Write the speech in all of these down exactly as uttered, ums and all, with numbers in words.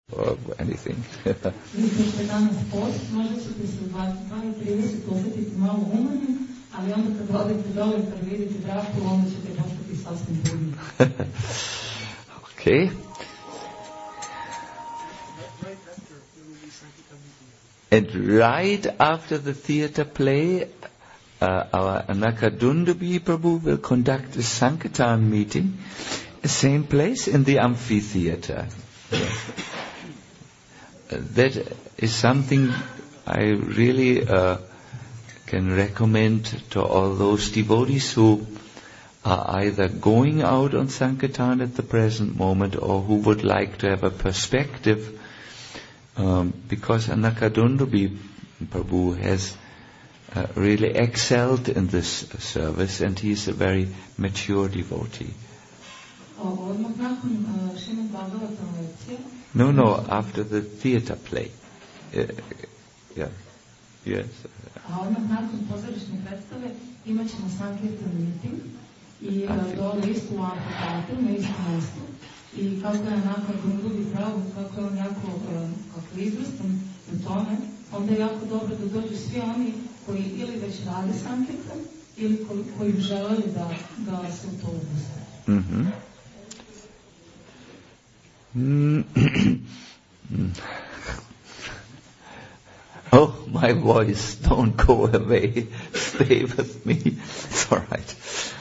or anything. Okay. And right after the theatre play, uh, our Anakadundubi Prabhu will conduct a Sankirtan meeting, the same place in the amphitheatre. Uh, that is something I really uh, can recommend to all those devotees who are either going out on Sankirtan at the present moment or who would like to have a perspective, um, because Anakadundubi Prabhu has uh, really excelled in this service, and he is a very mature devotee. No, no, after the theatre play. Uh, yeah, yes. I dole isto u amfiteatru, na istom mjestu. I kako je nakon Gundubi pravu, kako je on jako, kako je izvrstan u tome, onda je jako dobro da dođu svi oni koji ili već rade Sankirtan, ili koji, koji žele da, da se u to upuste. Mm-hmm. Oh, my voice, don't go away. Stay with me. It's all right.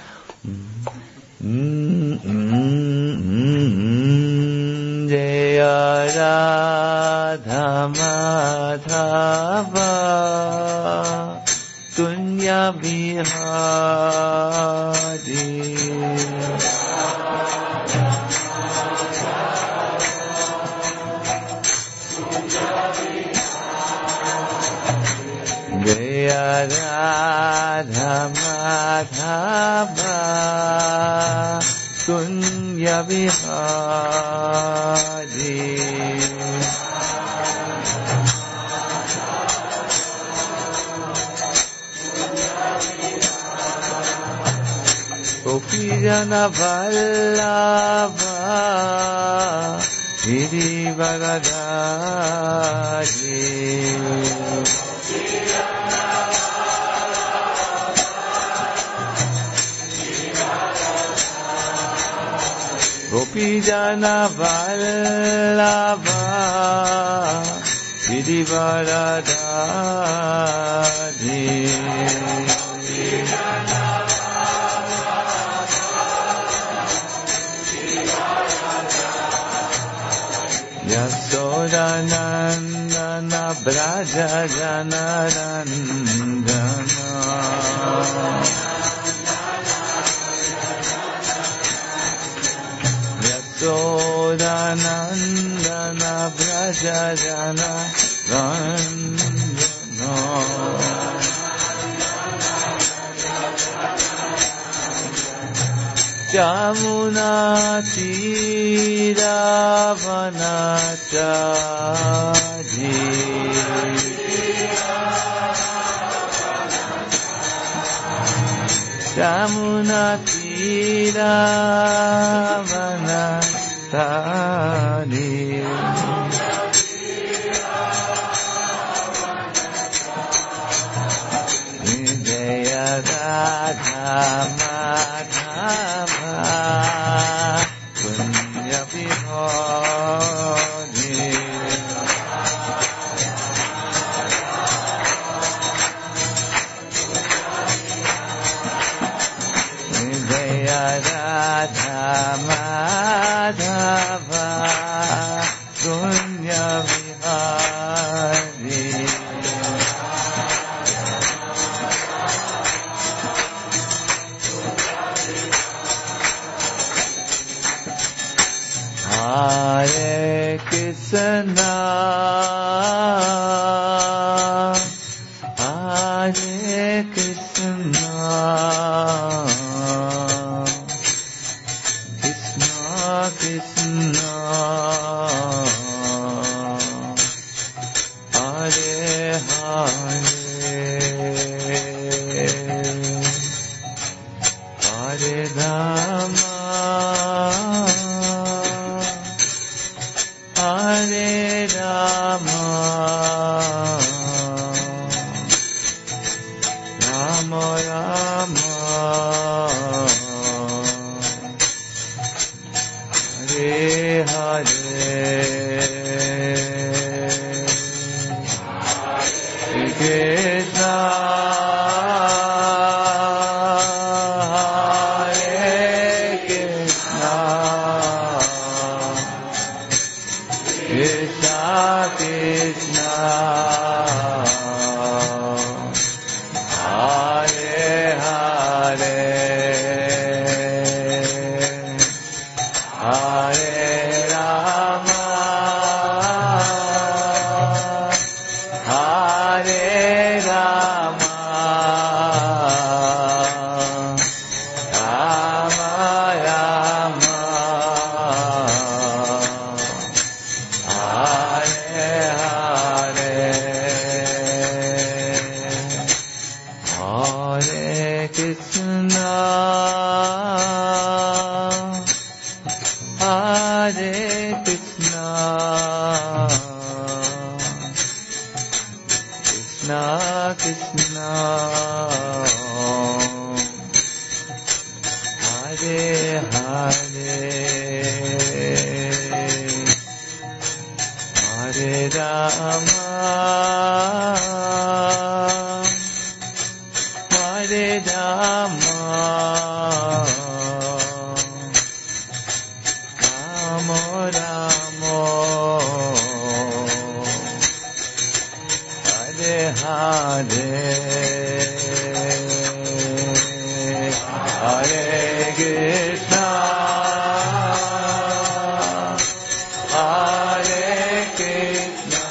Jaya Radha Madhava Dunya Bihari Jaya Radha Madhava Dunya Bihari Gopijana Vallabha Girivaradari Gopijana Vallabha Girivaradari Yasodanandana Braja Janarandana Yasodanandana Braja Janarandana Jamuna Tiravanachari Jamuna Tiravanachari Jaya Radha Madhava Dunya Bihari Jaya Radha Madhava Dunya Bihari Hare Krishna, Hare Krishna, Krishna Krishna, Hare Hare, Hare Rama, Hare Rama, Rama Rama, Hare Hare, Krishna, Hare Krishna, Krishna Krishna, Hare Hare, Hare Rama, Hare Rama, Rama Rama, Hare Hare, Hare Krishna, Hare Krishna, Krishna Krishna, Hare Hare, Hare Rama, Hare Rama, Rama Rama, Hare Hare, Hare Krishna, Hare Krishna,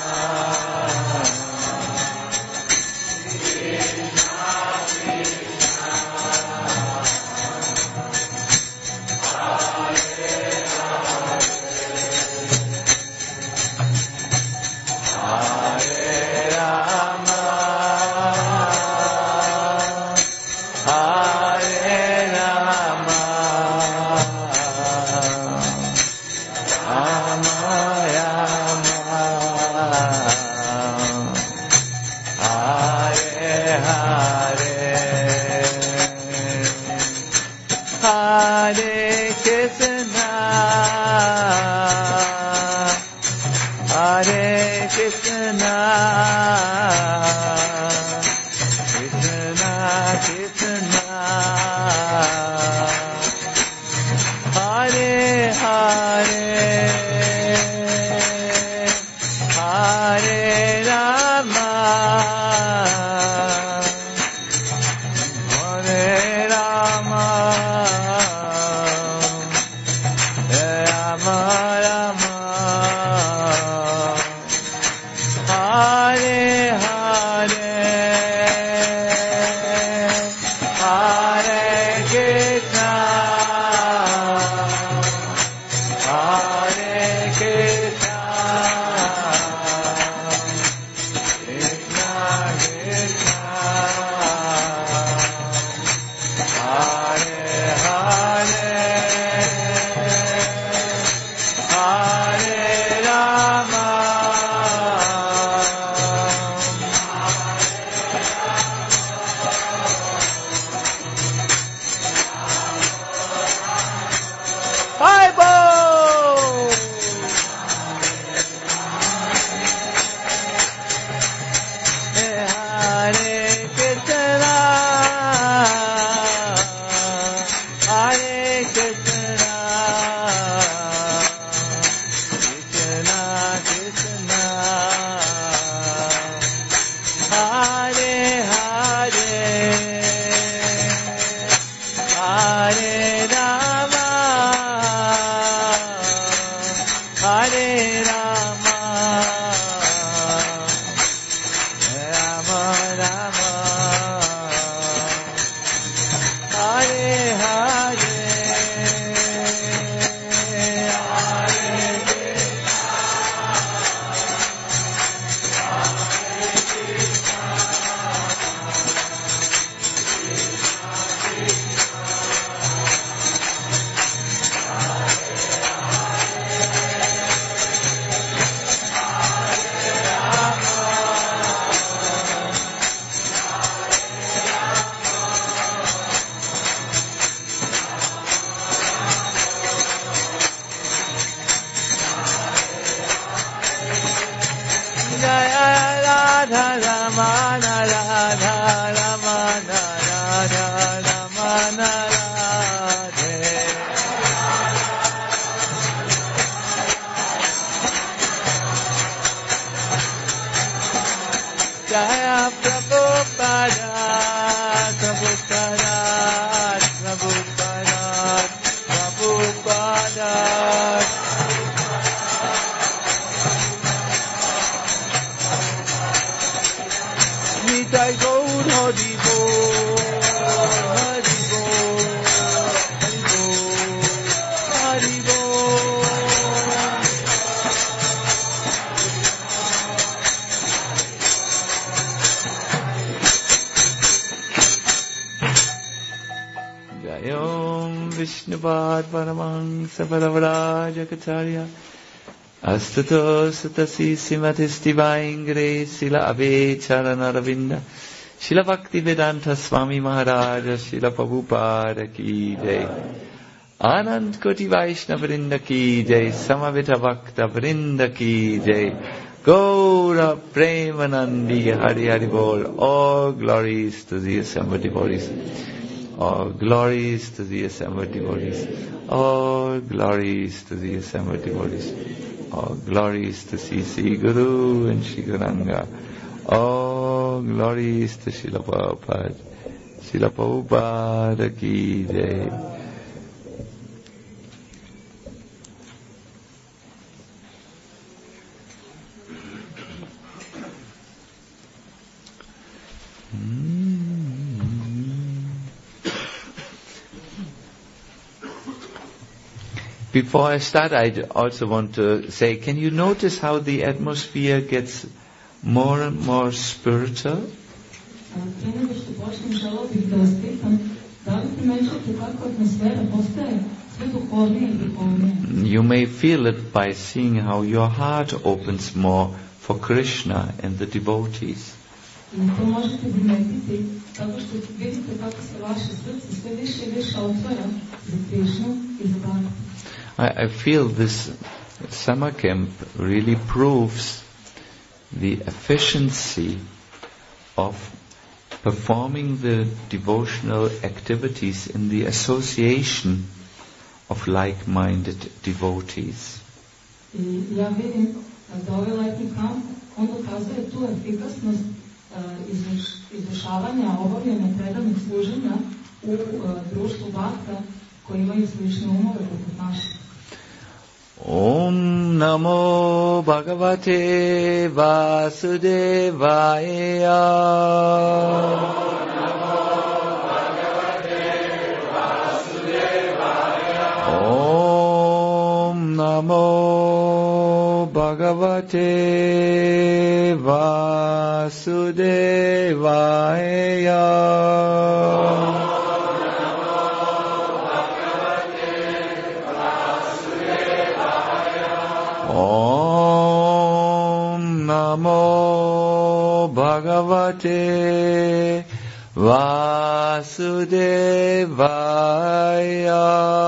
Hare Rama, Hare Rama, Rama Rama, Hare Hare, Hare Krishna, Hare Krishna, Krishna Krishna, Hare Hare, Hare Rama, Hare Rama, Rama Rama, Hare Hare, Radha Ramana Radha Ramana Radha Ramana Radhe Jaya Prabhupada Prabhupada Prabhupada Prabhupada Nitai Gaur Hari Bol Hari Bol Hari Bol Hari Bol Jayom Vishnupad Paramahansa Paravrajakacharya Astato Sutasi Simatis Divaingre Sila Ave Charanaravinda Sila Bhakti Vedanta Swami Maharaj Sila Prabhupada Ki Jai Anand Koti Vaishnava Vrinda Ki Jai Samavita Bhakta Vrinda Ki Jai Gaura Premanandi Hari Hari Bol. All glories to the assembled devotees. All glories to the assembled devotees. All glories to the assembled devotees. All glories to C C Guru and Shri Gauranga. All glories to Srila Prabhupada. Srila Prabhupada Ki Jai. Before I start, I also want to say, can you notice how the atmosphere gets more and more spiritual? You may feel it by seeing how your heart opens more for Krishna and the devotees. I, I feel this summer camp really proves the efficiency of performing the devotional activities in the association of like-minded devotees. Izvršavanja, obavljanja predanih služenja u društvu Bhakta koji imaju slične umove poput naših. Om Namo Bhagavate Vasudevaya. Om Namo Bhagavate Vasudevaya. Om Namo Bhagavate Vasudevaya.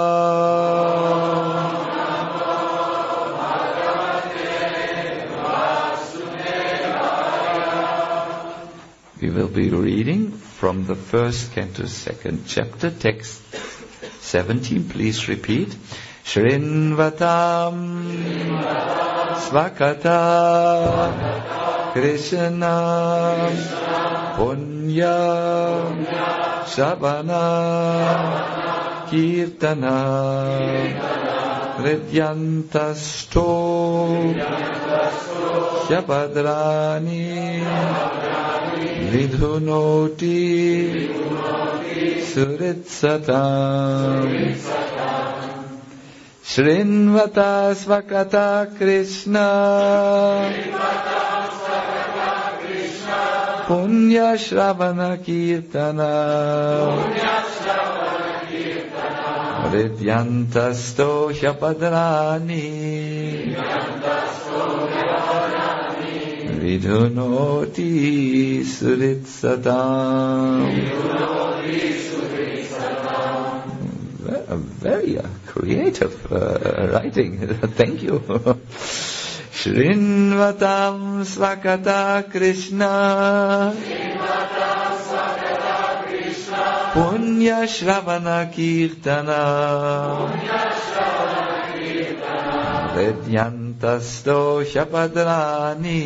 We will be reading from the first canto, second chapter, text seventeen. Please repeat. Shrinvatam Svakata Krishna Punya Shabana Kirtana Hridyantasto Shabadrani Vidhunoti Suritsatam Shrinvata Svakata Krishna Punya Shravana Kirtana Hridyantasto Shabadrani Vidhunoti Suritsatam. Very uh, creative uh, writing. Thank you. Shrinvatam Svakata Krishna Punya Shravana Kirtana Vedyantasto Shapadrani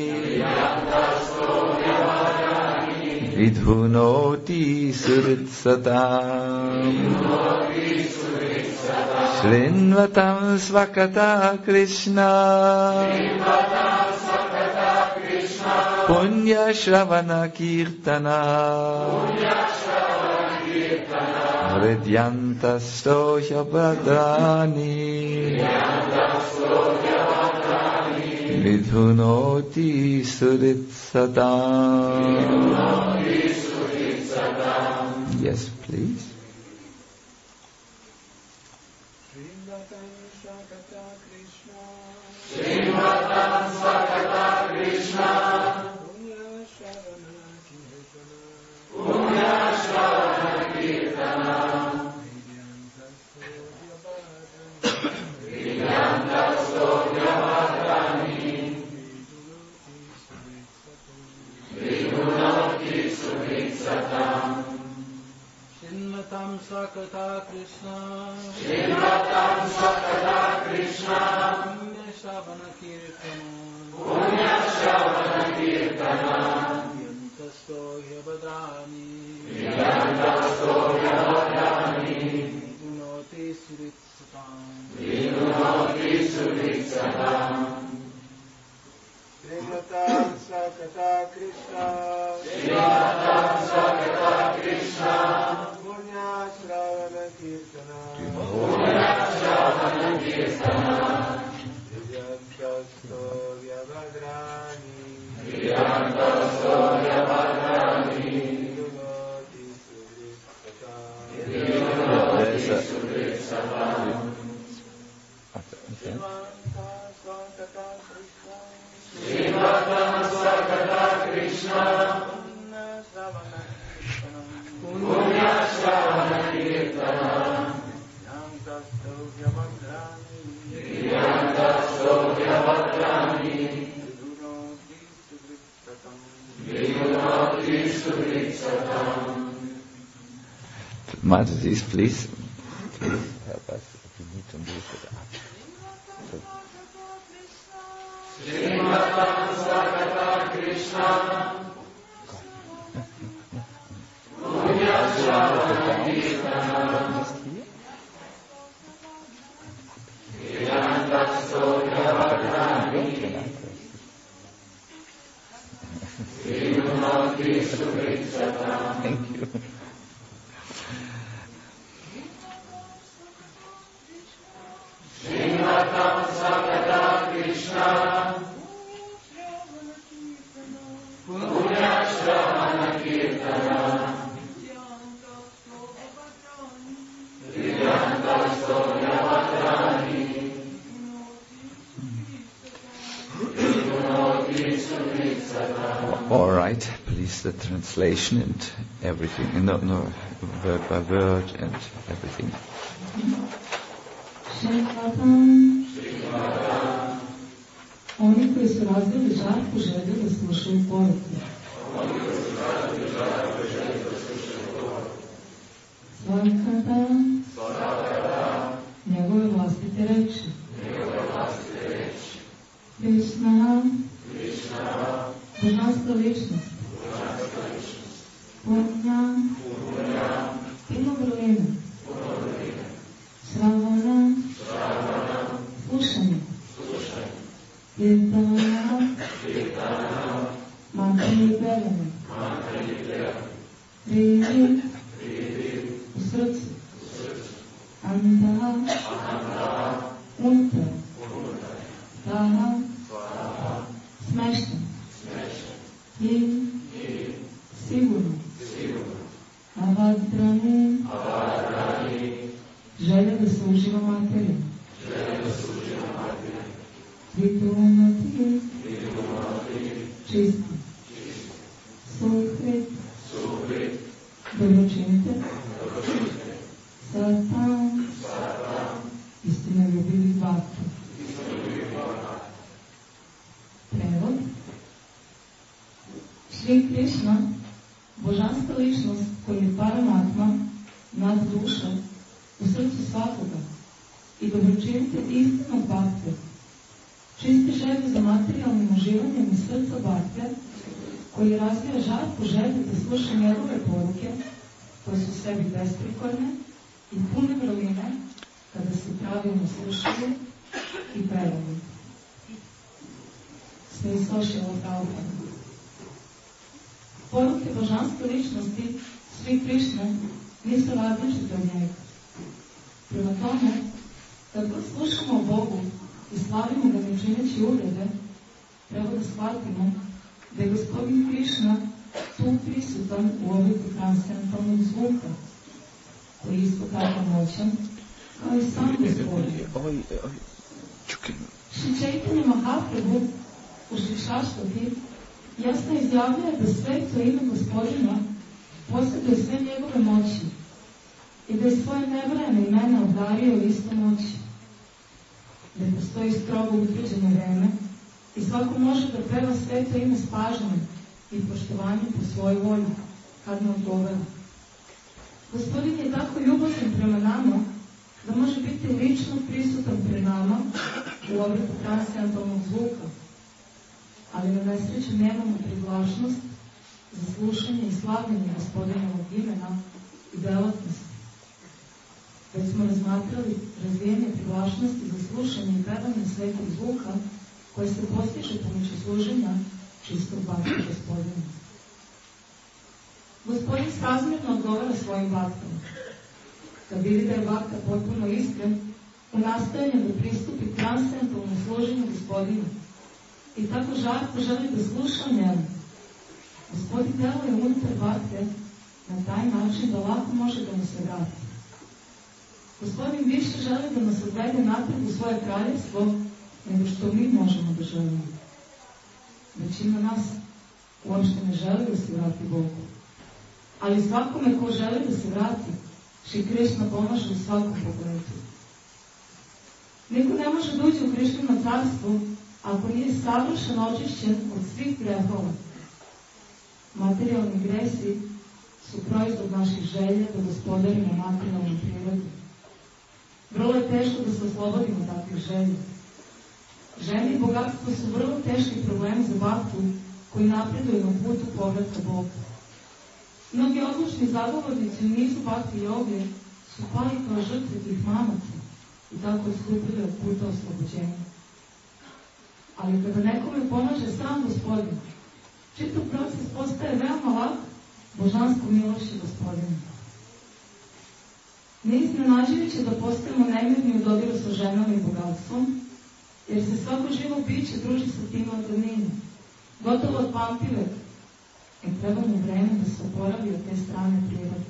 Vidhunoti Suritsatam Shrinvatam Svakata Krishna Punya Shravana Kirtana Hridyantasto Shapadrani Vidhunoti Suritsatam. Yes, please. Shrinvatam Svakata Krishna Punya Shravana Kirtana Hridyantasto Shapadrani Vidhunoti Suritsatam. Shrinvatam Svakata Krishna Shrinvatam Svakata Krishna Punya Shravana Kirtana Punya Shravana Kirtana Hridyantasto Shapadrani Hridyantasto Shapadrani Vidhunoti Suritsatam. Vidhunoti Suritsatam. Shrinvatam Svakata Krishna Shrinvatam Svakata Krishna Punya Shravana Kirtana Punya Shravana Kirtana Hridyantasto Shapadrani Hridyantasto Shapadrani Vidhunoti Suritsatam. Vidhunoti Suritsatam. Shrinvatam Svakata Krishna Punya Shravana Kirtana Hridyantasto Shapadrani Vidhunoti Suritsatam. Mataji's, please. Please help us if you need to move it up. Shrinvatam Svakata Krishna Punya Shravana Kirtana Hridyantasto Shapadrani Vidhunoti Suritsatam. Thank you. Shrinvatam Svakata Krishna Punya Shravana Kirtana Hridyantasto Shapadrani Vidhunoti Suritsatam. All right, please, the translation and everything. No, no, word by word and everything. Shrinvatam. Oni koji su razvili žarku želju da slušaju poruke. Svakada njegove vlastite reči. Krishna, božanska ličnost. Punya, puno vrline. Shravana, slušanje. Kirtana, mantra i pevanje. Pridi, u srcu. Anta, unutar. Taha, smešten. I, sigurno. Avadrani, želja da se uživa materija. Vidhunoti, čisti. Suhrit, dobročinitelj. Satam, istinoljubivi bhakti. Šri Krishna, božanska ličnost koja je Paramatma, nad duša, u srcu svakoga i dobročinitelj istinog bhakte, čisti želju za materijalnim uživanjem iz srca bhakte, koji razvija žarku želju da sluša njegove poruke, koje su sebi besprikorne i pune vrline kada se pravilno slušaju i predaju. Smisao Šrila Prabhupada. Poruke božanske ličnosti Šri Krišne nisu različite od njega. Prema tome, kad god slušamo o Bogu i slavimo ga ne čineći uvrede, treba da shvatimo da je gospodin Krišna tu prisutan u obliku transcendentalnog zvuka, koji je isto tako moćan, kao i sam gospodin. Šri Čaitanja Mahaprabhu u Šri Šaštati jasno izjavljuje da sveto ime gospodina posjeduje sve njegove moći i da je svoje nebrojene imena obdario isto moći. Da postoji strogo utvrđeno vreme i svako može da peva sveto ime s pažnjom i poštovanjem po svojoj volji, kad mu odgovara. Gospodin je tako ljubazan prema nama da može biti lično prisutan pred nama u obliku transcendentalnog zvuka, ali na nesreću nemamo privlačnost za slušanje i slavljenje gospodinovog imena i delatnosti. Već smo razmatrali razvijenje privlačnosti za slušanje i pevanje svetog zvuka koje se postiže pomoću služenja čistog bhakta gospodina. Gospodin srazmjerno odgovara svojim bhaktima. Kad vidi da je bhakta potpuno iskren, u nastojanju da pristupi transcendentalnom služenju gospodinu i tako žarko želi da sluša o njemu, Gospodin deluje unutar bhakte na taj način da lako može da mu se vrati. Gospodin više želi da nas odvede napred u svoje kraljevstvo nego što mi možemo da želimo. Većina nas uopšte ne želi da se vrati Bogu. Ali svakome ko želi da se vrati, Šri Krišna pomaže u svakom pogledu. Niko ne može da uđe u Krišnino carstvo ako nije savršeno očišćen od svih grehova. Materijalni gresi su proizvod naših želja da gospodarimo materijalnom prirodu. Vrlo je teško da se oslobodimo takvih želja. Želje i bogatstvo su vrlo teški problemi za bhaktu koji napreduju na putu povratka Boga. Mnogi odlučni zagovornici u nizu bhakti joge su pali kao žrtve tih mamaca i tako odstupili od puta oslobođenja. Ali kada nekome pomaže sam Gospodin, čitav proces postaje veoma lak božanskom milošću Gospodina. Neiznenađujuće da postajemo nemirni u dodiru sa ženama i bogatstvom, jer se svako živo biće druži sa tim od davnine, gotovo od vampireta, i treba mu vreme da se oporavi od te strane prirode.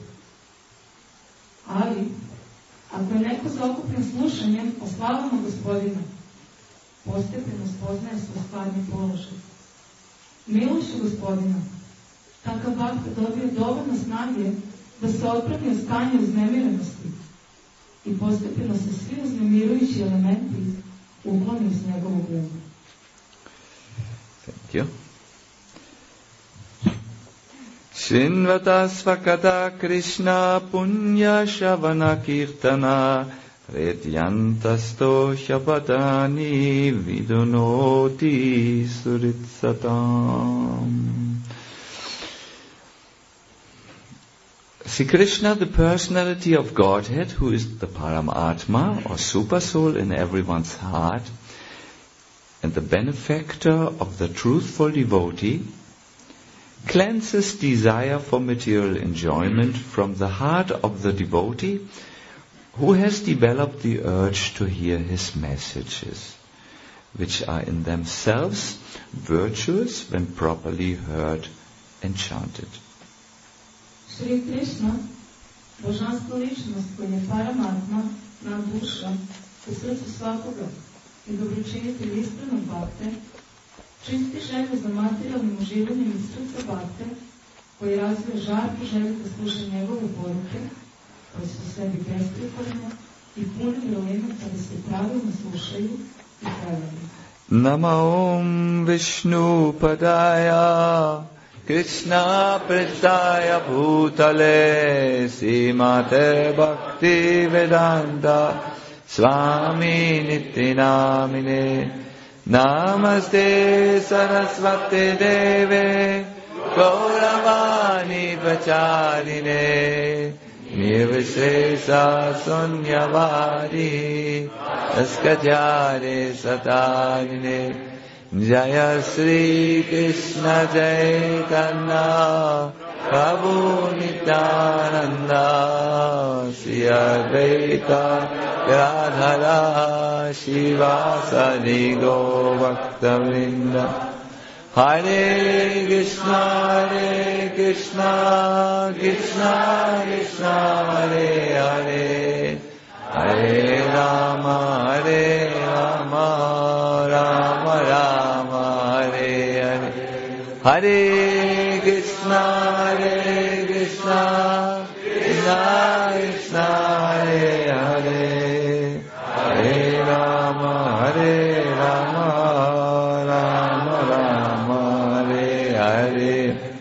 Ali, ako je neko zaokupljen slušanjem o slavama Gospodina, postepeno spoznaje svoj stvarni položaj. Milošću Gospodina, takav bhakta dobije dovoljno snage da se odbrani od stanja uznemirenosti i postepeno se svi uznemirujući elementi ukloni iz njegovog uma. Thank you. Shinvata svakata Krishna punya shavana kirtana redyantasto shabadani vidunoti suritsatam. Sri Krishna, the personality of Godhead, who is the Paramatma or Super Soul in everyone's heart, and the benefactor of the truthful devotee, cleanses desire for material enjoyment from the heart of the devotee who has developed the urge to hear his messages, which are in themselves virtuous when properly heard and chanted. Šri Krishna, božanska ličnost koja je Paramatma, nam duša, u srcu svakoga i dobročinitelj iskrenog bhakte, čisti želju za materijalnim uživanjem iz srca bhakte, koji razvija žarku želju da sluša njegove poruke, koje su sebi besprikorne i pune vrline kada se pravilno slušaju i pevaju. Nama Om Vishnu Padaya Krishna Prestaya Bhutale Srimate Bhakti Vedanta Swami Niti Namine Namaste Saraswati Deve Gauravani Pracharine Nirvishesa Sunyavadi Askatyare Satanine Jaya Sri Krishna Chaitanya Prabhu Nityananda Sri Advaita Gadadhara Shivasadi Govakta Vrinda Hare Krishna Hare Krishna Krishna Krishna Hare Hare Hare Rama Hare Rama Rama Rama Hare Hare Hare Krishna Hare Krishna Krishna Krishna Hare Hare Hare Rama Hare Rama Rama Rama Hare Hare.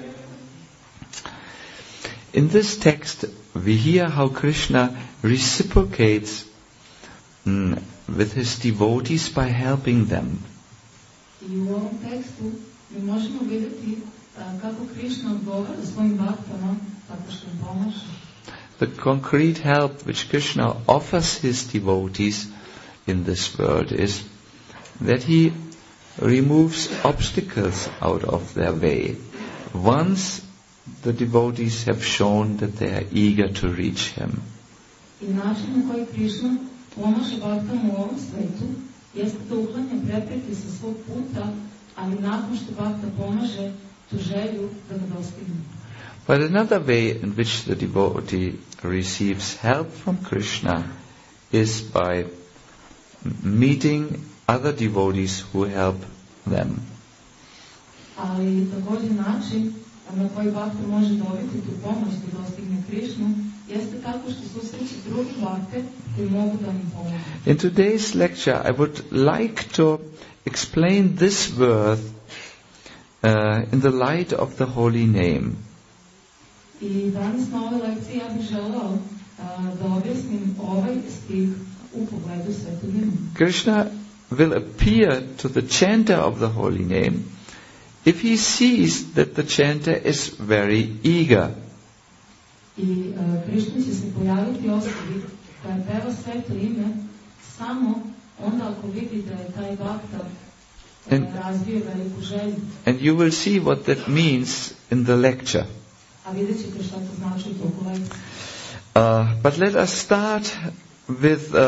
In this text we hear how Krishna reciprocates mm, with his devotees by helping them. I u ovom tekstu mi možemo vidjeti kako Krishna odgovara svojim bhaktama tako što im pomaže. The concrete help which Krishna offers his devotees in this world is that he removes obstacles out of their way once the devotees have shown that they are eager to reach him. I način na koji Krishna pomaže bhaktama u ovom svetu jeste da uklanja prepreke sa svog puta, ali nakon što bhakta pomaže tu želju da ga dostigne. But another way in which the devotee receives help from Krishna is by meeting other devotees who help them. Ali također način na koji bhakta može dobiti tu pomoć da dostigne Krishnu jeste tako što susreće drugi bhakte koji mogu da im pomogu. In today's lecture I would like to explain this verse uh, in the light of the holy name. I danas na ovoj lekciji ja bih želeo uh, da objasnim ovaj stih u pogledu svetog imena. Krishna will appear to the chanter of the holy name if he sees that the chanter is very eager. I uh, Krishna će se pojaviti osobi koja peva sveto ime samo onda ako vidi da je taj bhakta uh, razvio veliku želju. And you will see what that means in the lecture. A vidjet ćete šta to znači u toku lekcije. Uh, but let us start with uh,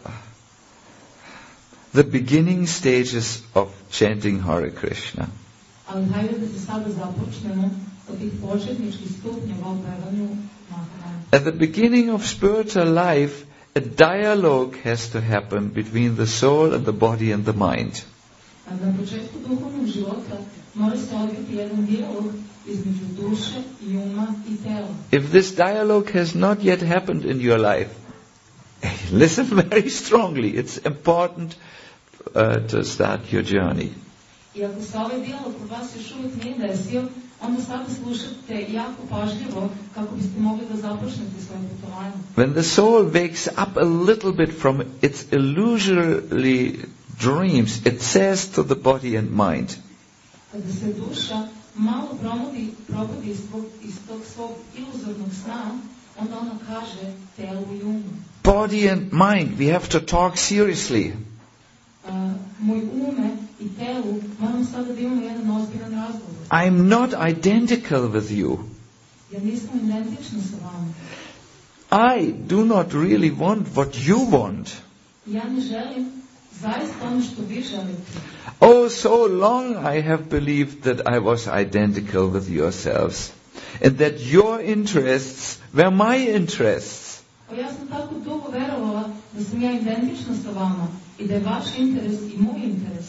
the beginning stages of chanting Hare Krishna. Ali hajde da se sada započnemo od tih početničkih stupnjeva u pevanju Mahamaya. At the beginning of spiritual life, a dialogue has to happen between the soul and the body and the mind. Na početku duhovnog života mora se odviti jedan dijalog između duše i uma i tela. If this dialogue has not yet happened in your life, listen very strongly. It's important uh, to start your journey. I ako se ovaj dijalog kod vas još uvijek nije desio, onda sada slušate jako pažljivo kako biste mogli da započnete svoje putovanje. When the soul wakes up a little bit from its illusory dreams, it says to the body and mind, Kada se duša malo probudi, probudi iz, tog, iz tog svog iluzornog sna, onda ona kaže telu i umu. body and mind, we have to talk seriously. Uh, moj ume i telu, moram sada da imamo jedan ozbiljan razgovor. I'm not identical with you. Ja nisam identična sa vama. I do not really want what you want. Ja ne želim zaista ono što vi želite. Oh, so long I have believed that I was identical with yourselves, and that your interests were my interests. Pa ja sam tako dugo verovala da sam ja identična sa vama i da je vaš interes i moj interes.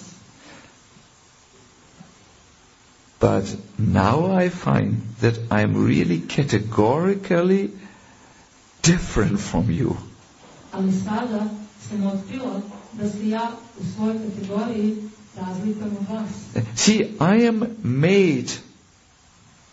But now I find that I'm really categorically different from you. Ali sada sam otkrila da se ja u svojoj kategoriji razlikujem od vas. See, I am made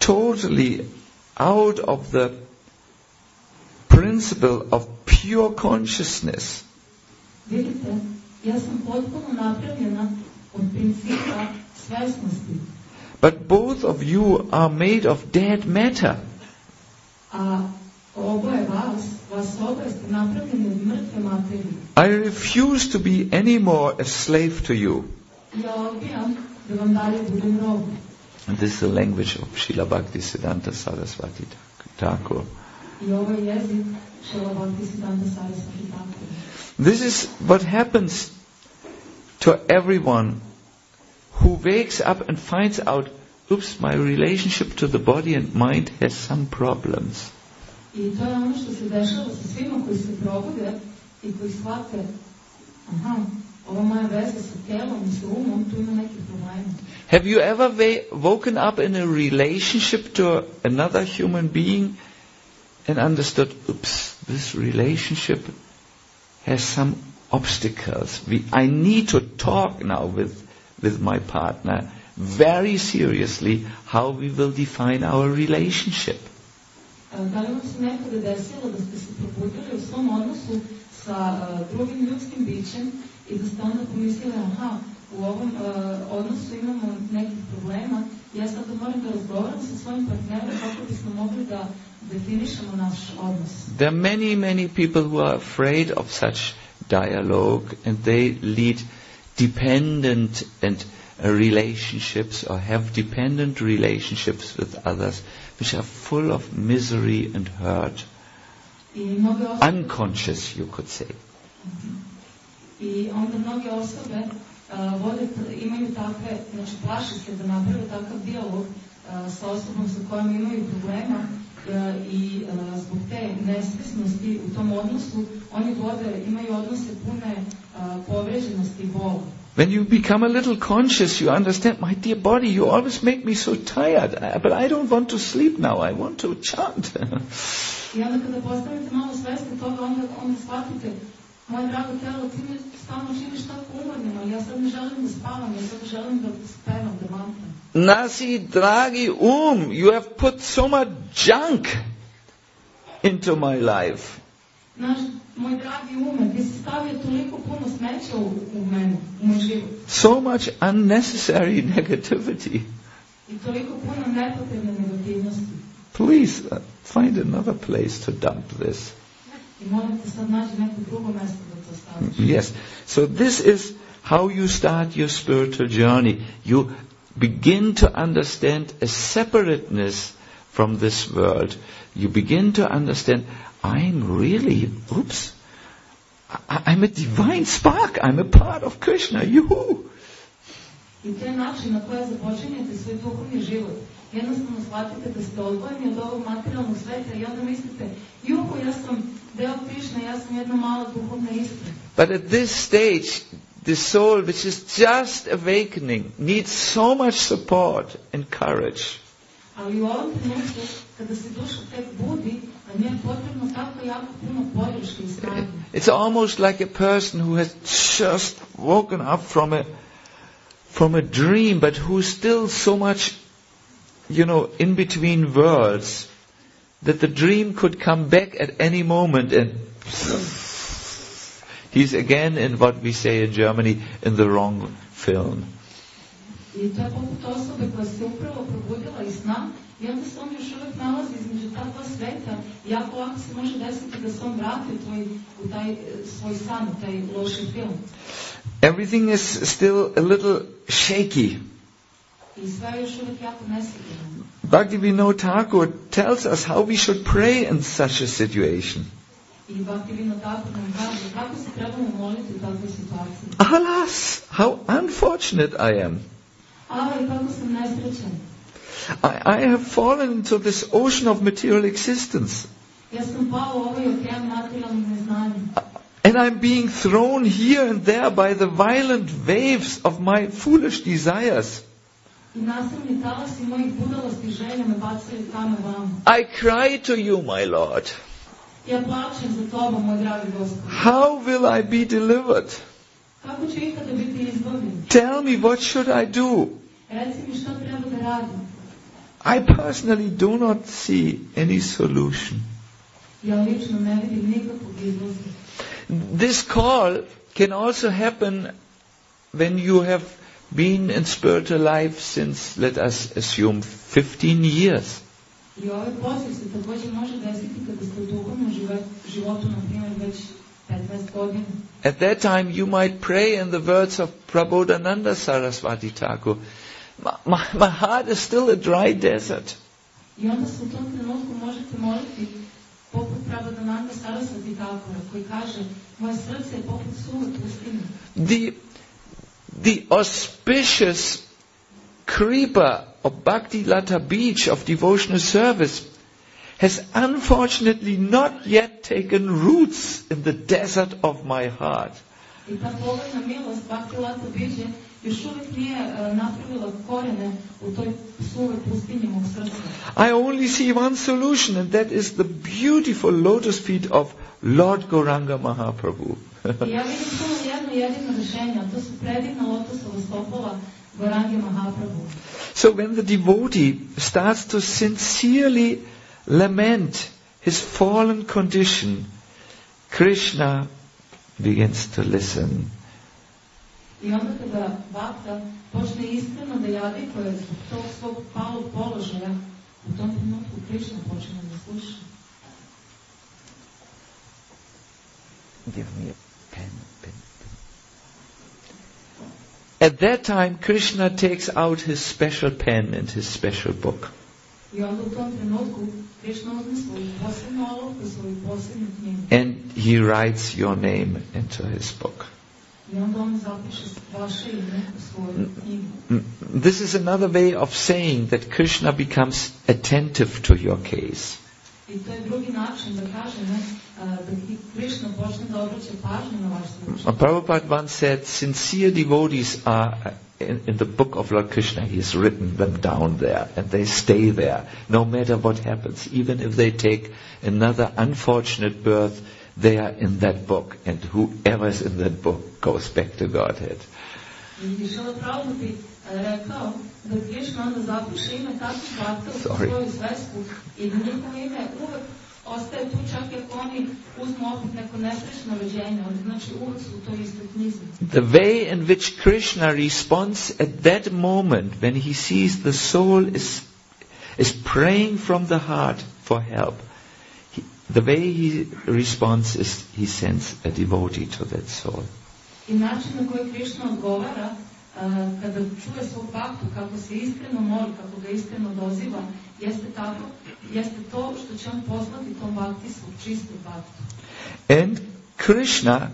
totally out of the principle of pure consciousness. Vidite, ja sam potpuno napravljena od principa svesnosti. But both of you are made of dead matter. A oboje vas, vas oboje ste napravljeni od mrtve materije. I refuse to be any more a slave to you. Ja odbijam da vam dalje budem rob. And this is the language of Srila Bhaktisiddhanta Saraswati Thakur. I ovo je jezik Srila Bhaktisiddhanta Saraswati Thakur. This is what happens to everyone who wakes up and finds out, oops, my relationship to the body and mind has some problems. I to je ono što se dešava sa svima koji se probude i koji shvate, aha, ova moja veza sa telom i sa umom, tu ima neki problemi. Have you ever wa- woken up in a relationship to another human being and understood, oops, this relationship has some obstacles. We, I need to talk now with, with my partner very seriously how we will define our relationship. Da li vam se nekada desilo da ste se probudili u svom odnosu sa uh, drugim ljudskim bićem i da ste onda pomislili, aha, u ovom uh, odnosu imamo nekih problema, ja sad moram da razgovaram sa svojim partnerom kako bismo mogli da definišemo naš odnos. There are many, many people who are afraid of such dialogue and they lead dependent and uh, relationships or have dependent relationships with others which are full of misery and hurt. Unconscious, you could say. I onda mnoge osobe uh, vode, imaju takve, znači plaše se da naprave takav dijalog uh, sa osobom sa kojom imaju problema uh, i uh, zbog te nesvesnosti u tom odnosu oni vode, imaju odnose pune uh, povređenosti i bola. When you become a little conscious, you understand, my dear body, you always make me so tired, but I don't want to sleep now, I want to chant. I onda kada postanete malo svesni toga, onda, onda shvatite, moje drago telo, ti me stalno činiš tako umornim, ali ja sad ne želim da spavam, ja sad želim da spevam, da mantam. Nasi, dragi um, you have put so much junk into my life. Naš, moj dragi ume, ti si stavio toliko puno smeća u, u mene, u moj život. So much unnecessary negativity. I toliko puno nepotrebne negativnosti. Please uh, find another place to dump this. I molim te sad nađi neko drugo mjesto da to staviš. Yes. So this is how you start your spiritual journey. You begin to understand a separateness from this world. You begin to understand, I'm really, oops, I, I'm a divine spark. I'm a part of Krishna. Yoo-hoo. I to je način na koji započinjete svoj duhovni život. Jednostavno shvatite da ste odvojeni od ovog materijalnog sveta i onda mislite, juhu, ja sam deo Krišne, ja sam jedna mala duhovna istra. But at this stage, the soul which is just awakening needs so much support and courage. Ali u ovom trenutku, kada se duša tek budi, a nije potrebno tako jako puno podrške i snage. It's almost like a person who has just woken up from a from a dream, but who's still so much, you know, in between worlds, that the dream could come back at any moment and he's again in what we say in Germany, in the wrong film. I to je poput osobe koja se upravo probudila iz sna i onda se on još uvijek nalazi između ta dva sveta i jako lako se može desiti da se on vrati u, tvoj, u taj svoj san, u taj loši film. Everything is still a little shaky. I sve je još uvijek jako nesigurno. Bhaktivinoda Thakur tells us how we should pray in such a situation. I Bhaktivinoda Thakur nam kaže kako se trebamo moliti u takvoj situaciji. Alas, how unfortunate I am. Ali kako sam nesrećan. I, I have fallen into this ocean of material existence. Ja sam pao u ovaj okean materijalnog neznanja. And I'm being thrown here and there by the violent waves of my foolish desires. I nasilni talasi mojih budalosti želja me bacaju tamo vamo. I cry to you, my Lord. Ja plačem za tobom, moj dragi Gospod. How will I be delivered? Kako ću ikada biti izbavljen? Tell me, what should I do? Reci mi šta treba da radim. I personally do not see any solution. Ja lično ne vidim nikakvog izlaza. This call can also happen when you have been in spiritual life since, let us assume, fifteen years. I ovaj poziv se također može desiti kada ste u duhovnom životu, na primjer, već petnaest godina. At that time you might pray in the words of Prabodhananda Saraswati Thakur, my, my, my heart is still a dry desert. I onda se u tom trenutku možete moliti poput Prabodhananda Saraswati Thakura, koji kaže, moje srce je poput suve pustine. The, the auspicious creeper of Bhakti Lata Beach of devotional service has unfortunately not yet taken roots in the desert of my heart. I ta povoljna milost Bhakti Lata Beach još uvijek nije napravila korene u toj suve pustinji mog srca. I only see one solution, and that is the beautiful lotus feet of Lord Gauranga Mahaprabhu. I ja vidim samo jedno jedino rješenje, a to su predivna lotosova stopova Gaurange Mahaprabhu. So when the devotee starts to sincerely lament his fallen condition, Krishna begins to listen. I onda kada Bhakta počne iskreno da jadikuje zbog tog svog palog položaja, u tom trenutku Krishna počne da sluša. Give me a pen, pen. At that time, Krishna takes out his special pen and his special book. I onda u tom trenutku Krishna uzme svoju posebnu olovku i svoju posebnu knjigu. And he writes your name into his book. I onda on zapiše vaše ime u svoju knjigu. This is another way of saying that Krishna becomes attentive to your case. I to je drugi način da kažem da Krishna počne da obraća pažnju na vaš slučaj. Prabhupada once said, sincere devotees are in, in the book of Lord Krishna. He has written them down there, and they stay there, no matter what happens. Even if they take another unfortunate birth, they are in that book, and whoever is in that book goes back to Godhead. I Šrila Prabhupada bi rekao da Krishna onda zapiše ime takvih bhakta u svoju svesku i da njihovo ime uvek ostaje tu, čak i ako oni uzmu opet neko nesrećno rođenje, znači uvek su u toj istoj knjizi. The way in which Krishna responds at that moment when he sees the soul is is praying from the heart for help, he, the way he responds is he sends a devotee to that soul. I način na koji Krishna odgovara uh, kada čuje svog bhaktu, kako se iskreno moli, kako ga iskreno doziva, jeste tako, jeste to što će on poslati tom bhakti svog čistog bhaktu. And Krishna,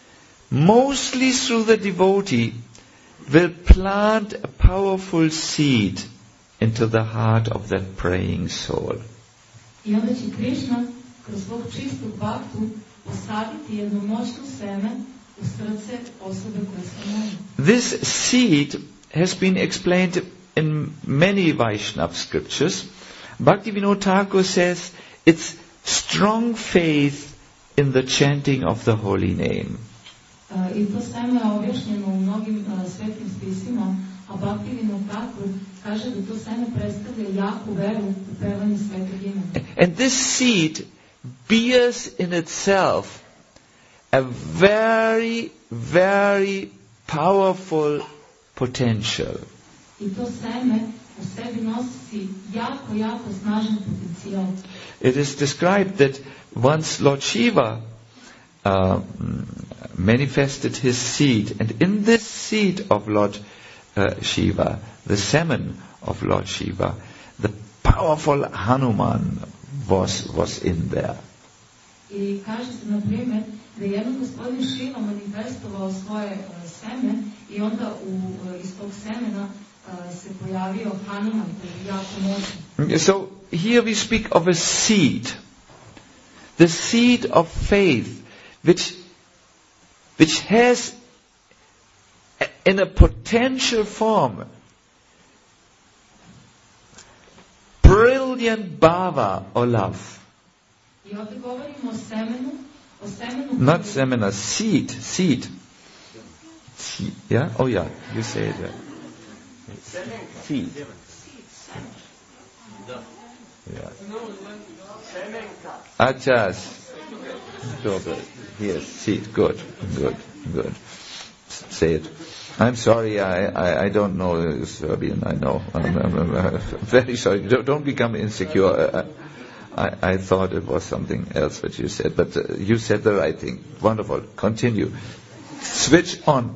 mostly through the devotee, will plant a powerful seed into the heart of that praying soul. I onda će Krishna kroz svog čistog bhaktu posaditi jedno moćno seme u srce osobe koje se moli. This seed has been explained in many Vaishnava scriptures. Bhaktivinoda Thakur says it's strong faith in the chanting of the holy name. Uh, I to seme je objašnjeno u mnogim uh, svetim spisima, a Bhaktivinoda Thakur kaže da to seme predstavlja jaku veru u pevanje svetog imena. And this seed bears in itself a very, very powerful potential. I to seme u sebi nosi jako, jako snažan potencijal. It is described that once Lord Shiva uh, manifested his seed, and in this seed of Lord uh, Shiva, the semen of Lord Shiva, the powerful Hanuman was was in there. I kaže se, na primjer, da je jednom gospodin Šiva manifestovao svoje uh, seme i onda u, uh, iz tog semena uh, se pojavio Hanuman, koji je jako moćan. So here we speak of a seed, the seed of faith, which which has a, in a potential form brilliant bhava or love. I ovdje govorimo o semenu, o semenu... Not semena, seed, seed. Seed, yeah? Oh yeah, you say it. Yeah. Seed. Yeah. Achas. Dobro. Yes, see, good, good, good. Say it. I'm sorry, I, I, I don't know Serbian, I know. I'm, I'm, I'm very sorry. Don't, don't become insecure. I, I, I thought it was something else what you said, but uh, you said the right thing. Wonderful. Continue. Switch on.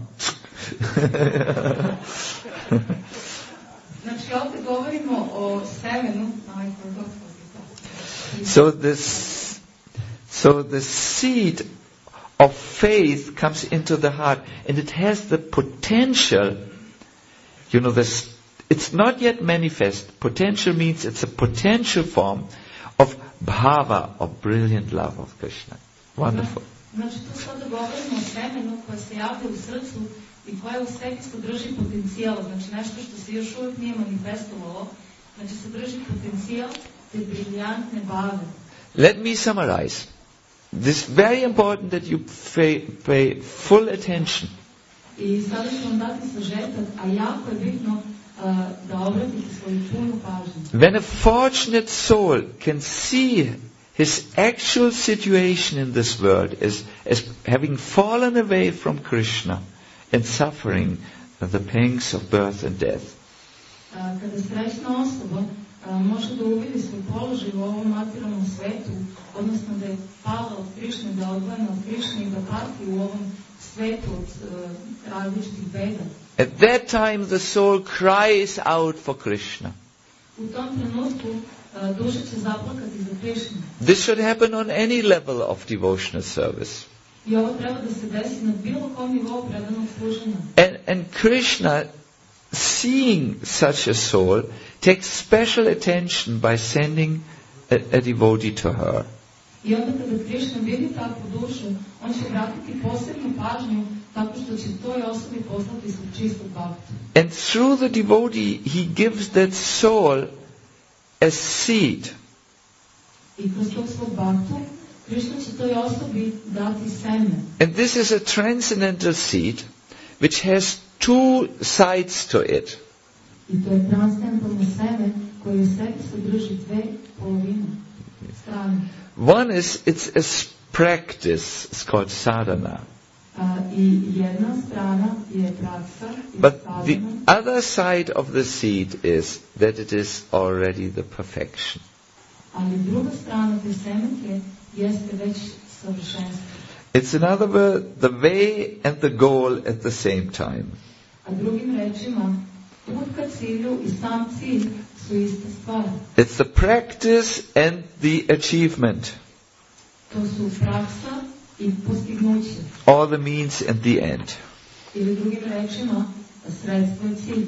So this, so the seed of faith comes into the heart, and it has the potential, you know, this, it's not yet manifest. Potential means it's a potential form of bhava, of brilliant love of Krishna. Wonderful. Znači, tu sada govorimo o semenu koje se javlja u srcu i koje u sebi sadrži potencijal, znači nešto što se još uvijek nije manifestovalo, znači sadrži potencijal te briljantne bave. Let me summarize. This is very important that you pay, pay full attention. I sada ću vam dati sažetak, a jako je bitno uh, da obratite svoju punu pažnju. When a fortunate soul can see his actual situation in this world as, as having fallen away from Krishna and suffering the pangs of birth and death. Uh, kada srećna osoba uh, može da uvidi svoj položaj u ovom materijalnom svetu, odnosno da je pala od Krišne, da je odvojena od Krišne i da pati u ovom svetu od uh, različitih beda. At that time the soul cries out for Krishna. U tom trenutku uh, duša će zaplakati za Krišnu. This should happen on any level of devotional service. I ovo treba da se desi na bilo kom nivou predanog služenja. And, and Krishna, seeing such a soul, takes special attention by sending a, a devotee to her. I onda kada Krišna vidi takvu dušu, on će vratiti posebnu pažnju tako što će toj osobi poslati svog čistog bhaktu. And through the devotee, he gives that soul a seed. I kroz tog svog bhaktu, Krišna će toj osobi dati seme. And this is a transcendental seed which has two sides to it. I to je transcendentalno seme koje u sebi sadrži dve polovine, strane. One is, it's a practice, it's called sadhana. Uh, I jedna strana je praksa i But sadhana. the other side of the seed is that it is already the perfection. Ali druga strana te semenke jeste već savršenstvo. It's in other words, the way and the goal at the same time. A drugim rečima, put ka cilju i sam cilj su iste stvari. It's the practice and the achievement, To su praksa i postignuće. or the means and the end. Ili drugim rečima, sredstvo i cilj.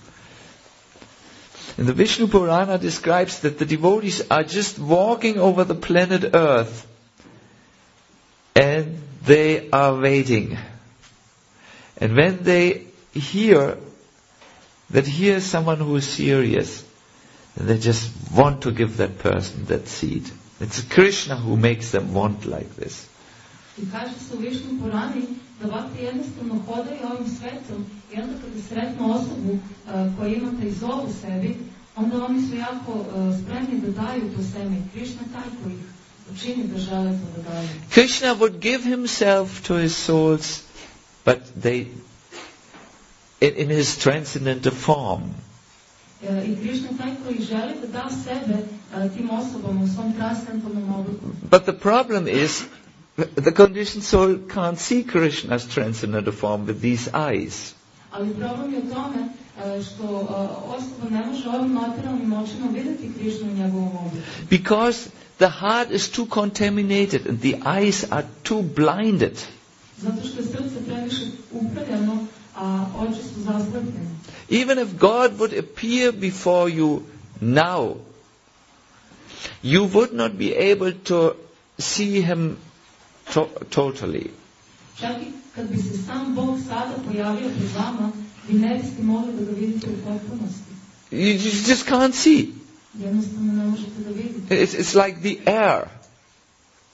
And the Vishnu Purana describes that the devotees are just walking over the planet Earth and they are waiting. And when they hear that here is someone who is serious, and they just want to give that person that seed. It's Krishna who makes them want like this. I kaže se u Višnu Purani da vakti jednostavno hodaju ovim svetom i onda kada sretnu osobu uh, koja ima taj zov u sebi, onda oni su jako uh, spremni da daju to seme. Krišna taj koji ih učini da žele to da daju. Krishna would give himself to his souls, but they, in, in his transcendental form. Uh, I Krišna taj koji želi da da sebe uh, tim osobama u svom transcendentalnom obliku. But the problem is, the conditioned soul can't see Krishna's transcendental form with these eyes. Ali problem je u tome uh, što uh, osoba ne može ovim materijalnim očima vidjeti Krišnu u njegovom obliku. Because the heart is too contaminated and the eyes are too blinded. Zato što je srce previše upravljeno, a oči su zaslepljene. Even if God would appear before you now, you would not be able to see him to- totally. Čak i kad bi se sam Bog sada pojavio pred vama, vi ne biste mogli da ga vidite u potpunosti. You, you just can't see. Jednostavno ne možete da vidite. It's, it's like the air.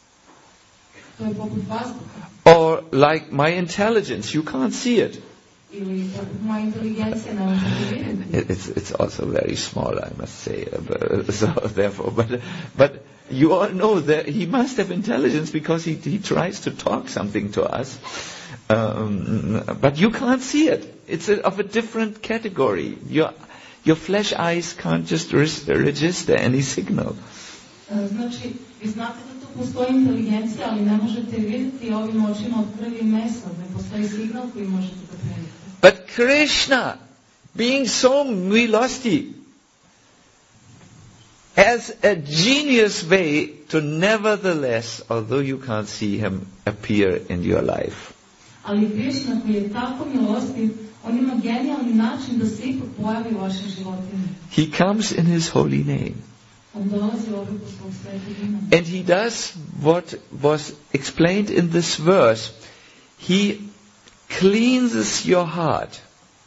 To je poput vazduha. Or like my intelligence, you can't see it. Ili poput moja inteligencija ne može da vidi. It's, it's also very small, I must say. Uh, so therefore, but, but you all know that he must have intelligence because he, he tries to talk something to us. Um, but you can't see it. It's a, of a different category. Your, your flesh eyes can't just res- register any signal. Znači, vi znate da tu postoji inteligencija, ali ne možete vidjeti ovim očima od krvi i mesa. Ne postoji signal koji možete da primite. But Krishna, being so milosti, has a genius way to nevertheless, although you can't see him, appear in your life. Ali Krishna koji je tako milostiv, on ima genijalni način da se ipak pojavi u vašem životima. He comes in his holy name. On dolazi u obliku svog svetog imena. And he does what was explained in this verse. He cleanses your heart.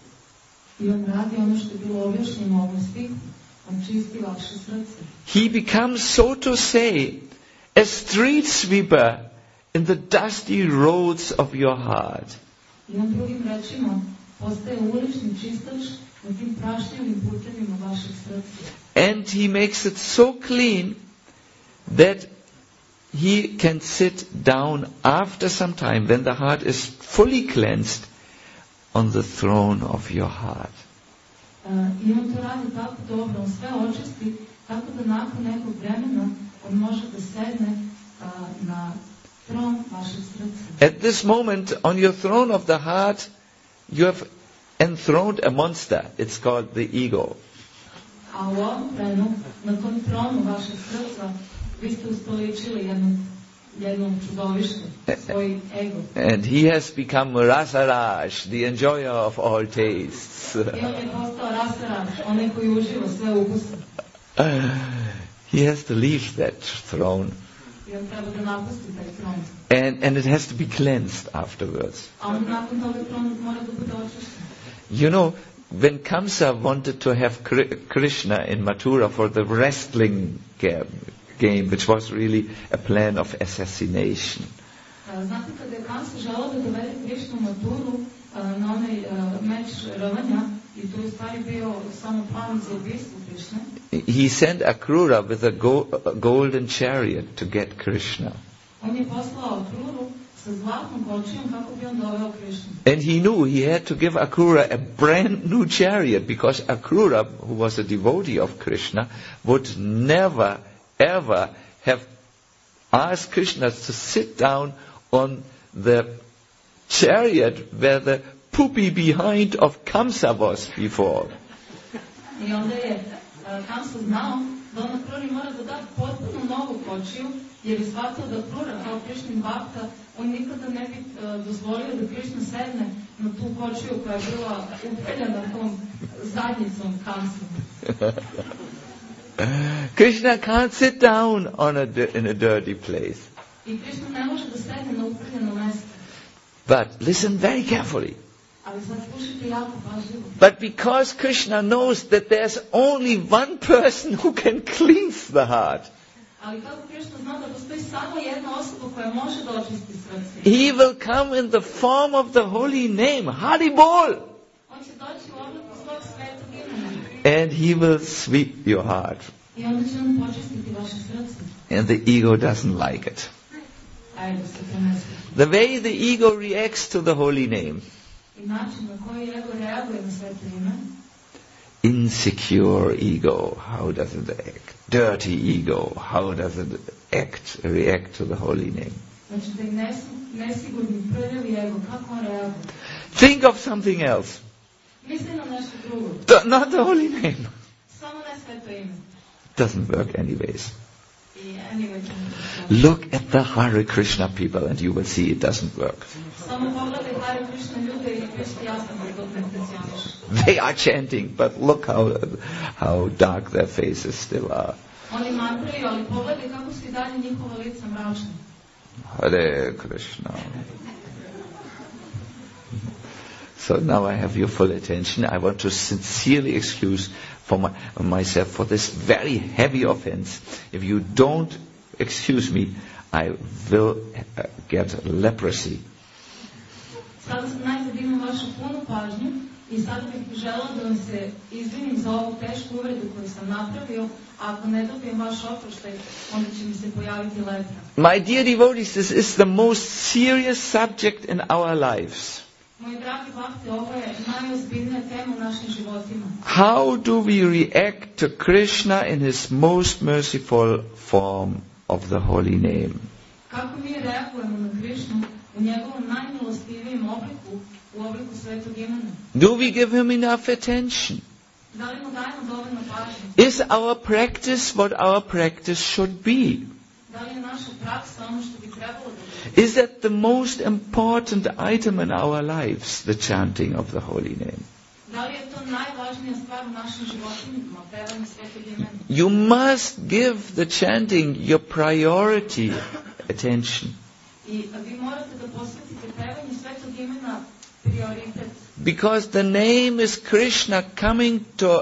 I on radi ono što je bilo objašnjeno u ovom stihu. On čisti vaše srce. He becomes, so to say, a street sweeper in the dusty roads of your heart. I on drugim rečima postaje ulični čistač na tim prašnjivim putevima vašeg srca. And he makes it so clean that he can sit down after some time, when the heart is fully cleansed, on the throne of your heart. Uh, I on to radi tako dobro, on sve očisti, tako da nakon nekog vremena on može da sedne uh, na tron vašeg srca. At this moment, on your throne of the heart, you have enthroned a monster. It's called the ego. A u ovom trenu, na tom tronu vašeg srca, vi ste ustoličili jedno, jedno čudovište, svoj ego. And he has become Rasaraj, the enjoyer of all tastes. I on je postao rasarač, onaj koji uživa sve ukuse. He has to leave that throne. I on treba da napusti taj tron. And, and it has to be cleansed afterwards. A onda nakon toga tron mora da bude očišten. You know, when Kamsa wanted to have Krishna in Mathura for the wrestling game, game, which was really a plan of assassination. Znate, kada je Kamsa želao da dovede Krishnu u Mathuru na onaj meč rvanja, i to je stvari bio samo plan za ubistvo Krishne, he sent Akrura with a, go- a golden chariot to get Krishna. On je poslao Akruru sa zlatnom kočijom kako bi on doveo Krishnu. And he knew he had to give Akrura a brand new chariot, because Akrura, who was a devotee of Krishna, would never ever have asked Krishna to sit down on the chariot where the puppy behind of Kamsa was before. I onda je Kamsa znao da on Akruri mora da da potpuno novu kočiju, jer je shvatio da Akrura kao Krishnin bhakta, on nikada ne bi uh, dozvolio da Krishna sedne na tu kočiju koja je bila upeljana tom zadnjicom Kamsa. Krishna can't sit down on a, in a dirty place. I Krishna ne može da sedne na upeljano mesto. But listen very carefully. Ali sad slušajte jako pažljivo. But because Krishna knows that there's only one person who can cleanse the heart, Ali kako Krishna zna da postoji samo jedna osoba koja može da očisti srce. he will come in the form of the holy name, Hari Bol, On će doći u obliku svog svetog imena. and he will sweep your heart. I onda će on počistiti vaše srce. And the ego doesn't like it. Ajde se to ne sviđa. The way the ego reacts to the holy name, I način na koji ego reaguje na sveto ime. insecure ego, how does it act? Dirty ego, how does it act, react to the holy name? Znači da je nes- nesigurni, prljavi ego, kako on reaguje? Think of something else. Misli na nešto drugo. The- not the holy name. Samo ne sveto ime. Doesn't work anyways. I anyway, to ne Look at the Hare Krishna people and you will see it doesn't work. Samo pogledaj Hare Krishna ljude i Krishna jasno da to ne funkcioniše. They are chanting, but look how how dark their faces still are. Oni mantraju, ali pogledaj kako su i dalje njihova lica mračna. Hare Krishna. So now I have your full attention. I want to sincerely excuse for my, myself for this very heavy offense. If you don't excuse me, I will uh, get leprosy. Sada sam najzad imam vašu punu pažnju I sada bih žela da vam se izvinim za ovu tešku uvredu koju sam napravio. Ako ne dobijem vaš oproštaj, onda će mi se pojaviti lepra. My dear devotees, this is the most serious subject in our lives. Moji dragi bhakti, ovo je najozbiljnija tema u našim životima. How do we react to Krishna in his most merciful form of the holy name? Kako mi reagujemo na Krišnu u njegovom najmilostivijem obliku, u obliku svetog imena? Do we give him enough attention? Da li mu dajemo dovoljno pažnje? Is our practice what our practice should be? Da li je naša praksa ono što bi trebalo da bude? Is that the most important item in our lives, the chanting of the holy name? Da li je to najvažnija stvar u našim životima, pevanje svetog imena? You must give the chanting your priority attention. I vi morate da posvetite pevanju svetog imena prioritet. Because the name is Krishna coming to,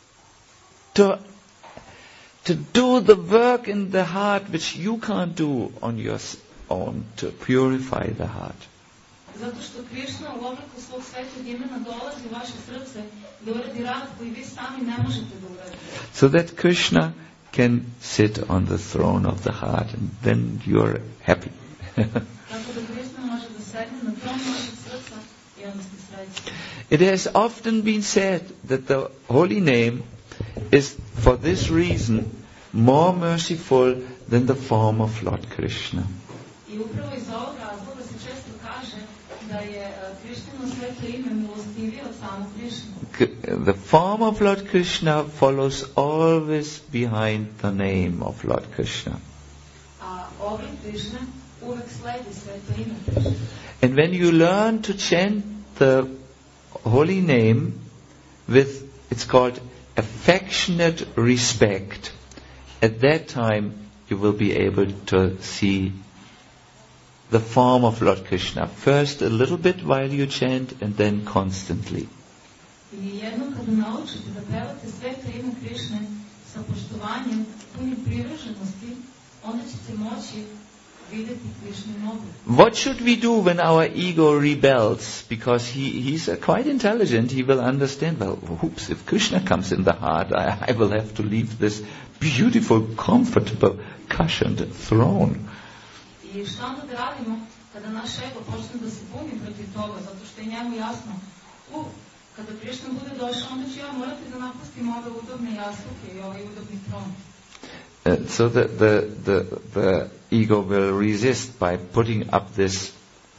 to, to do the work in the heart which you can't do on your own, to purify the heart. Zato što Krišna u obliku svog svetog imena dolazi u vaše srce da uradi rad koji vi sami ne možete da uradite. So that Krishna can sit on the throne of the heart and then you're happy. Tako da Krišna može da sedne na tron vašeg srca i onda ste srećni. It has often been said that the holy name is for this reason more merciful than the form of Lord Krishna. I upravo iz ovog razloga se često kaže da je Krištino sveto ime milostivije od samog Krišna. The form of Lord Krishna follows always behind the name of Lord Krishna. A oblik Krišne uvek sledi sveto ime Krišna. And when you learn to chant the holy name with, it's called affectionate respect, at that time you will be able to see the form of Lord Krishna. First a little bit while you chant and then constantly. I jednom kada naučite da pevate sveto ime Krišne sa poštovanjem, punim privrženosti, onda ćete moći vidjeti Krišnin oblik. What should we do when our ego rebels? Because he, he's uh, quite intelligent. He will understand, well, oops, if Krishna comes in the heart, I, I will have to leave this beautiful, comfortable, cushioned throne. I šta onda da radimo kada naš ego počne da se buni protiv toga, zato što je njemu jasno, uh, kada Krišna bude došao, onda ću ja morati da napustim ove udobne jastuke i ovaj udobni tron. Uh, so the, the, the, the ego will resist by putting up this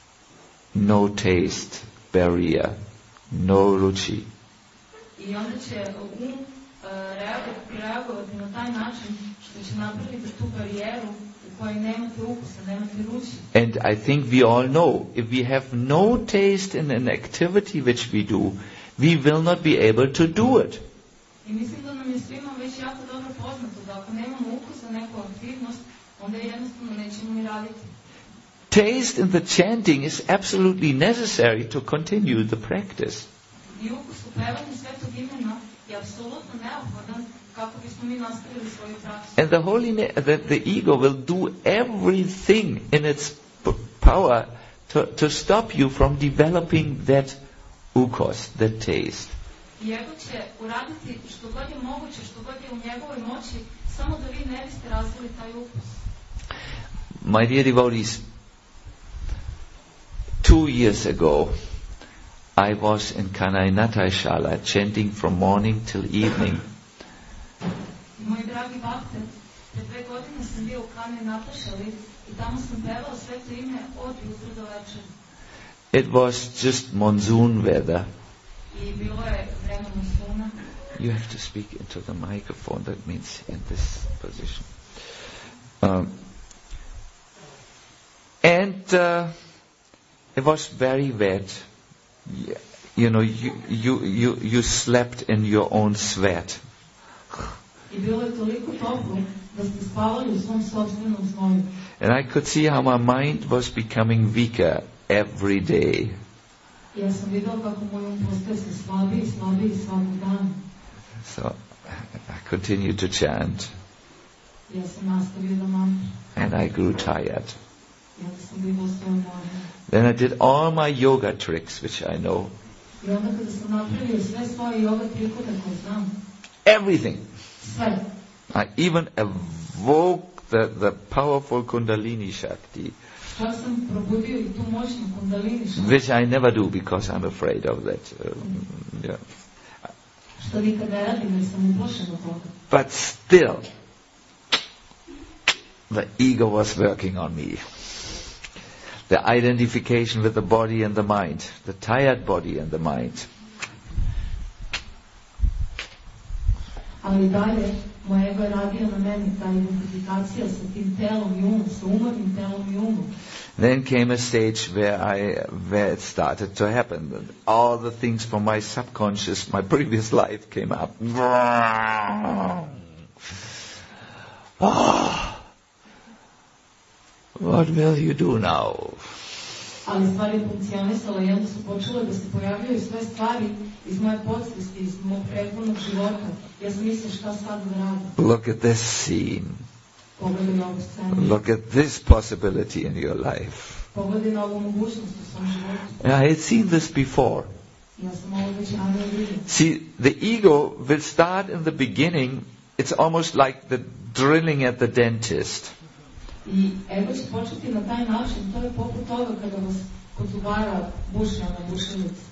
no taste barrier, no ruchi. I onda će um uh, reagovati na taj način što će napraviti tu barijeru u kojoj nemate ukusa, nemate ruči. And I think we all know, if we have no taste in an activity which we do, we will not be able to do it. I mislim da nam je svima već jako dobro poznato da ako nemamo ukus za neku aktivnost, onda jednostavno nećemo ni raditi. Taste in the chanting is absolutely necessary to continue the practice. I ukus u pevanju svetog imena je apsolutno neophodan kako bismo mi nastavili svoju praksu. And the holy na- the, the ego will do everything in its p- power to, to stop you from developing that ukos, that taste. I ego će uraditi što god je moguće, što god je u njegovoj moći, samo da vi ne biste razvili taj ukus. My dear devotees, two years ago, I was in Kanainatai Shala chanting from morning till evening. Moji dragi bhakte, pre dve godine sam bio u Kanainatai Shali i tamo sam pevao sveto ime od jutra do večera. It was just monsoon weather. I bilo je vreme monsuna. You have to speak into the microphone, that means in this position. Um, and uh, it was very wet. Y- You know, you, you, you, you slept in your own sweat. I bilo je toliko toplo da ste spavali u svom sopstvenom znoju. And I could see how my mind was becoming weaker every day. Ja sam videla kako moj um postaje sve slabiji i slabiji svakog dana. So I continued to chant. Ja sam nastavio da mantram. And I grew tired. Ja sam bila sve umorna. Then I did all my yoga tricks, which I know. I onda kada sam napravio sve svoje yoga trikove koje znam, everything. sve, I even awoke the, the powerful Kundalini Shakti, čak sam probudio i tu moćnu kundalini šakti, which I never do because I'm afraid of that. Um, yeah. što nikad ne radim jer sam uplašen od toga. But still, the ego was working on me. The identification with the body and the mind, the tired body and the mind. Ali dalje, moj ego je radio na meni, ta identifikacija sa tim telom i umom, sa umornim telom i umom. Then came a stage where I, where it started to happen. All the things from my subconscious, my previous life came up. Oh, what will you do now? Ali stvari funkcionisale i onda su počele da se pojavljaju sve stvari iz moje podsvesti, iz mog prethodnog života. Ja sam mislila šta sad da radim. Look at this scene. Pogledaj na ovu scenu. Look at this possibility in your life. Pogledaj na ovu mogućnost u svom životu. I had seen this before. Ja sam ovo već ranije vidio. See, the ego will start in the beginning, it's almost like the drilling at the dentist. I ego će početi na taj način, to je poput toga kada vas kod zubara bušlja na bušilicu.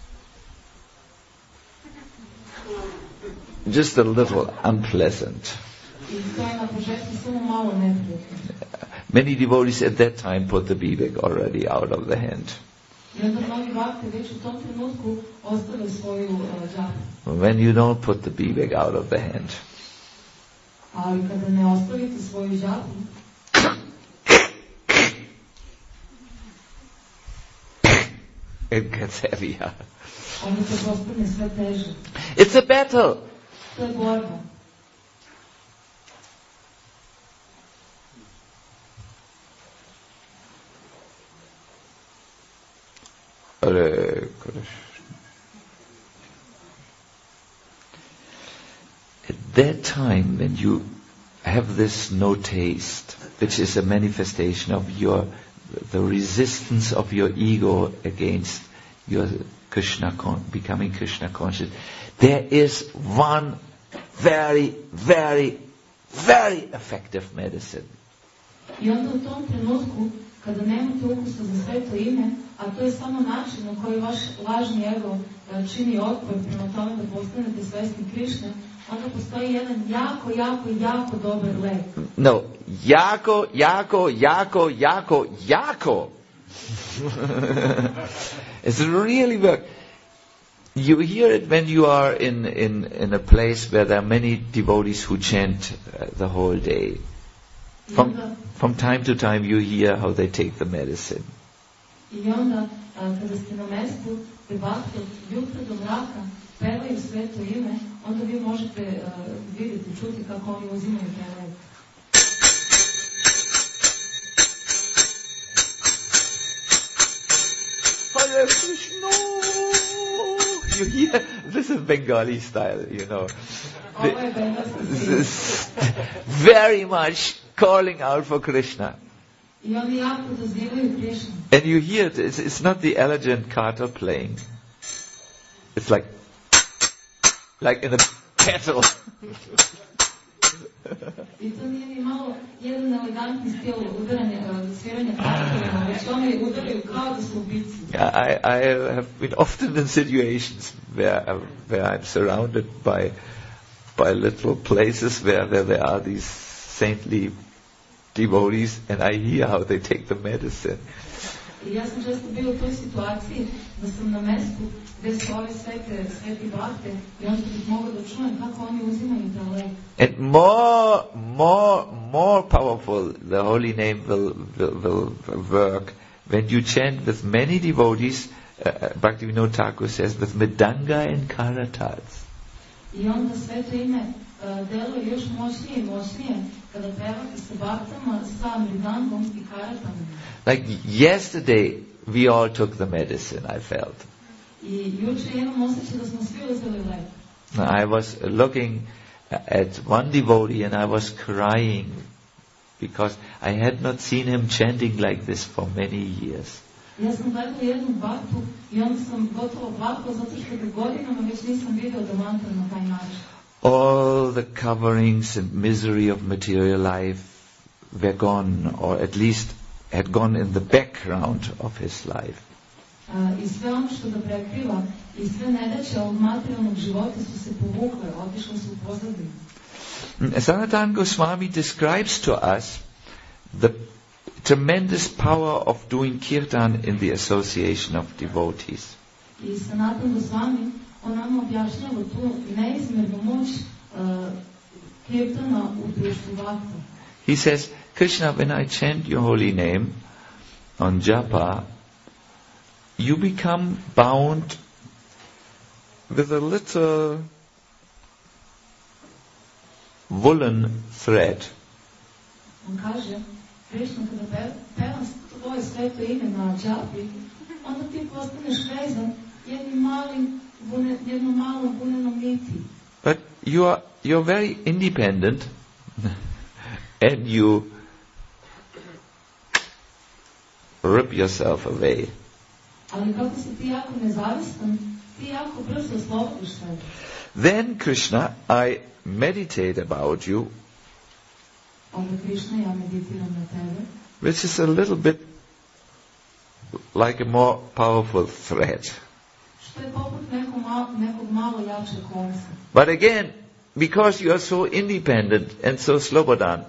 Just a little unpleasant. I to je na početku samo malo neprijatno. Many devotees at that time put the bivek already out of the hand. I onda mnogi bhakti već u tom trenutku ostave svoju uh, džapu. When you don't put the bivek out of the hand, Ali kada ne ostavite svoju džapu, it gets heavier. onda to postane sve teže. It's a battle. To je borba. Hare Krishna. At that time when you have this no taste, which is a manifestation of your, the resistance of your ego against your Krishna, becoming Krishna conscious, there is one very, very, very effective medicine. I onda u tom trenutku, kada nemate ukusa za sveto ime, a to je samo način na koji vaš lažni ego čini otpor prema tome da postanete svesni Krišne, onda postoji jedan jako, jako, jako dobar lek. No, jako, jako, jako, jako, jako. It's really work. You hear it when you are in, in, in a place where there are many devotees who chant uh, the whole day. From, from time to time you hear how they take the medicine. I onda, kada ste na mestu, gde bhakti od jutra do mraka pevaju sveto ime, onda vi možete uh, vidjeti, čuti kako oni uzimaju taj lek. Hare Krishna! You hear? This is Bengali style, you know. Ovo je bengalski stil. Very much calling out for Krishna. I oni jako dozivaju Krišnu. And you hear it, it's, it's not the elegant carter playing. It's like, like in a kettle. I to nije ni malo jedan elegantni stil udaranja, sviranja kartovima, već oni udaraju kao da su u bici. I, I have been often in situations where, where I'm surrounded by, by little places where, where there are these saintly devotees, and I hear how they take the medicine. I ja sam često bio u toj situaciji da sam na mestu gde su ove svete, sveti bhakte i onda bih mogla da čujem kako oni uzimaju taj lek. And more, more, more powerful the holy name will, will, will work when you chant with many devotees, uh, Bhaktivinoda Thakur says, with Mridanga and Karatas. I onda sveto ime uh, deluje još moćnije i moćnije kada pevate sa bhaktama, sa mridangom i karatama. Like yesterday, we all took the medicine, I felt. I juče imam osjećaj da smo svi uzeli lek. I was looking at one devotee and I was crying because I had not seen him chanting like this for many years. Ja sam gledala jednu baktu i onda sam gotovo plakala zato što ga godinama već nisam vidio da mantra na taj način. All the coverings and misery of material life were gone, or at least had gone in the background of his life. Uh, I sve ono što ga prekriva i sve nedaće ovog materijalnog života su se povukle, otišle su u pozadinu. Sanatana Goswami describes to us the tremendous power of doing kirtan in the association of devotees. I Sanatana Goswami, on nam objašnjava tu neizmjernu moć uh, kirtana u društvu bhakta. He says, Krishna, when I chant your holy name on japa, you become bound with a little woolen thread. On kaže, Krishna, kada pevam tvoje sveto ime na džapi, onda ti postaneš vezan jednim malim, jednom malom bunenom niti. But you are you're very independent, and you rip yourself away. Ali kako si ti jako nezavistan, ti jako brzo oslobodiš sebe. Then, Krishna, I meditate about you, Onda Krishna, ja meditiram na tebe, which is a little bit like a more powerful thread. što je poput nekog, mal, nekog malo jačeg konca. But again, because you are so independent and so slobodan,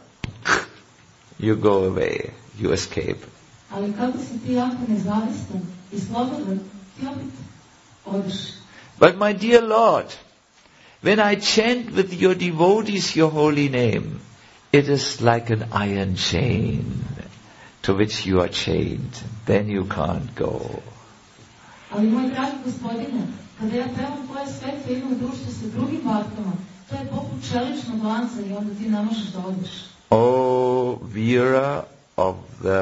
you go away, you escape. Ali kako si ti jako nezavistan i slobodan, ti opet odeš. But my dear Lord, when I chant with your devotees your holy name, it is like an iron chain to which you are chained. Then you can't go. Ali moj dragi gospodine, kada ja pevam tvoje sveto ime u društvu sa drugim baktama, to je poput čeličnog lanca i onda ti ne možeš da odeš. O wearer of the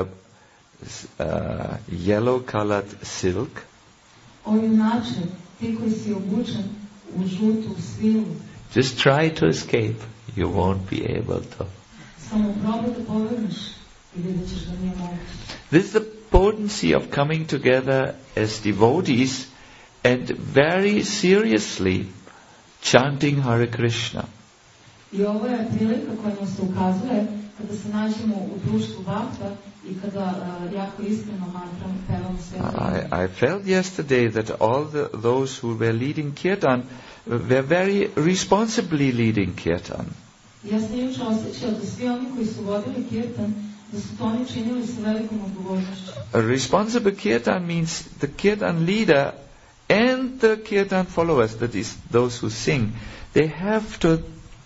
uh, yellow-colored silk, O junače, ti koji si obučen u žutu svilu, just try to escape. You won't be able to. samo probaj da povrneš i vidjet ćeš da nije moguće. This is the potency of coming together as devotees and very seriously chanting Hare Krishna. I ovo je prilika koja nam se ukazuje kada se nađemo u društvu bakta i kada uh, jako iskreno mantram pevamo sveto ime. I, I felt yesterday that all the, those who were leading kirtan were very responsibly leading kirtan. Ja sam juče osjećao da svi oni koji su vodili kirtan, da su to oni činili sa velikom odgovornošću. A responsible kirtan means the kirtan leader and the kirtan followers, that is, those who sing, they have to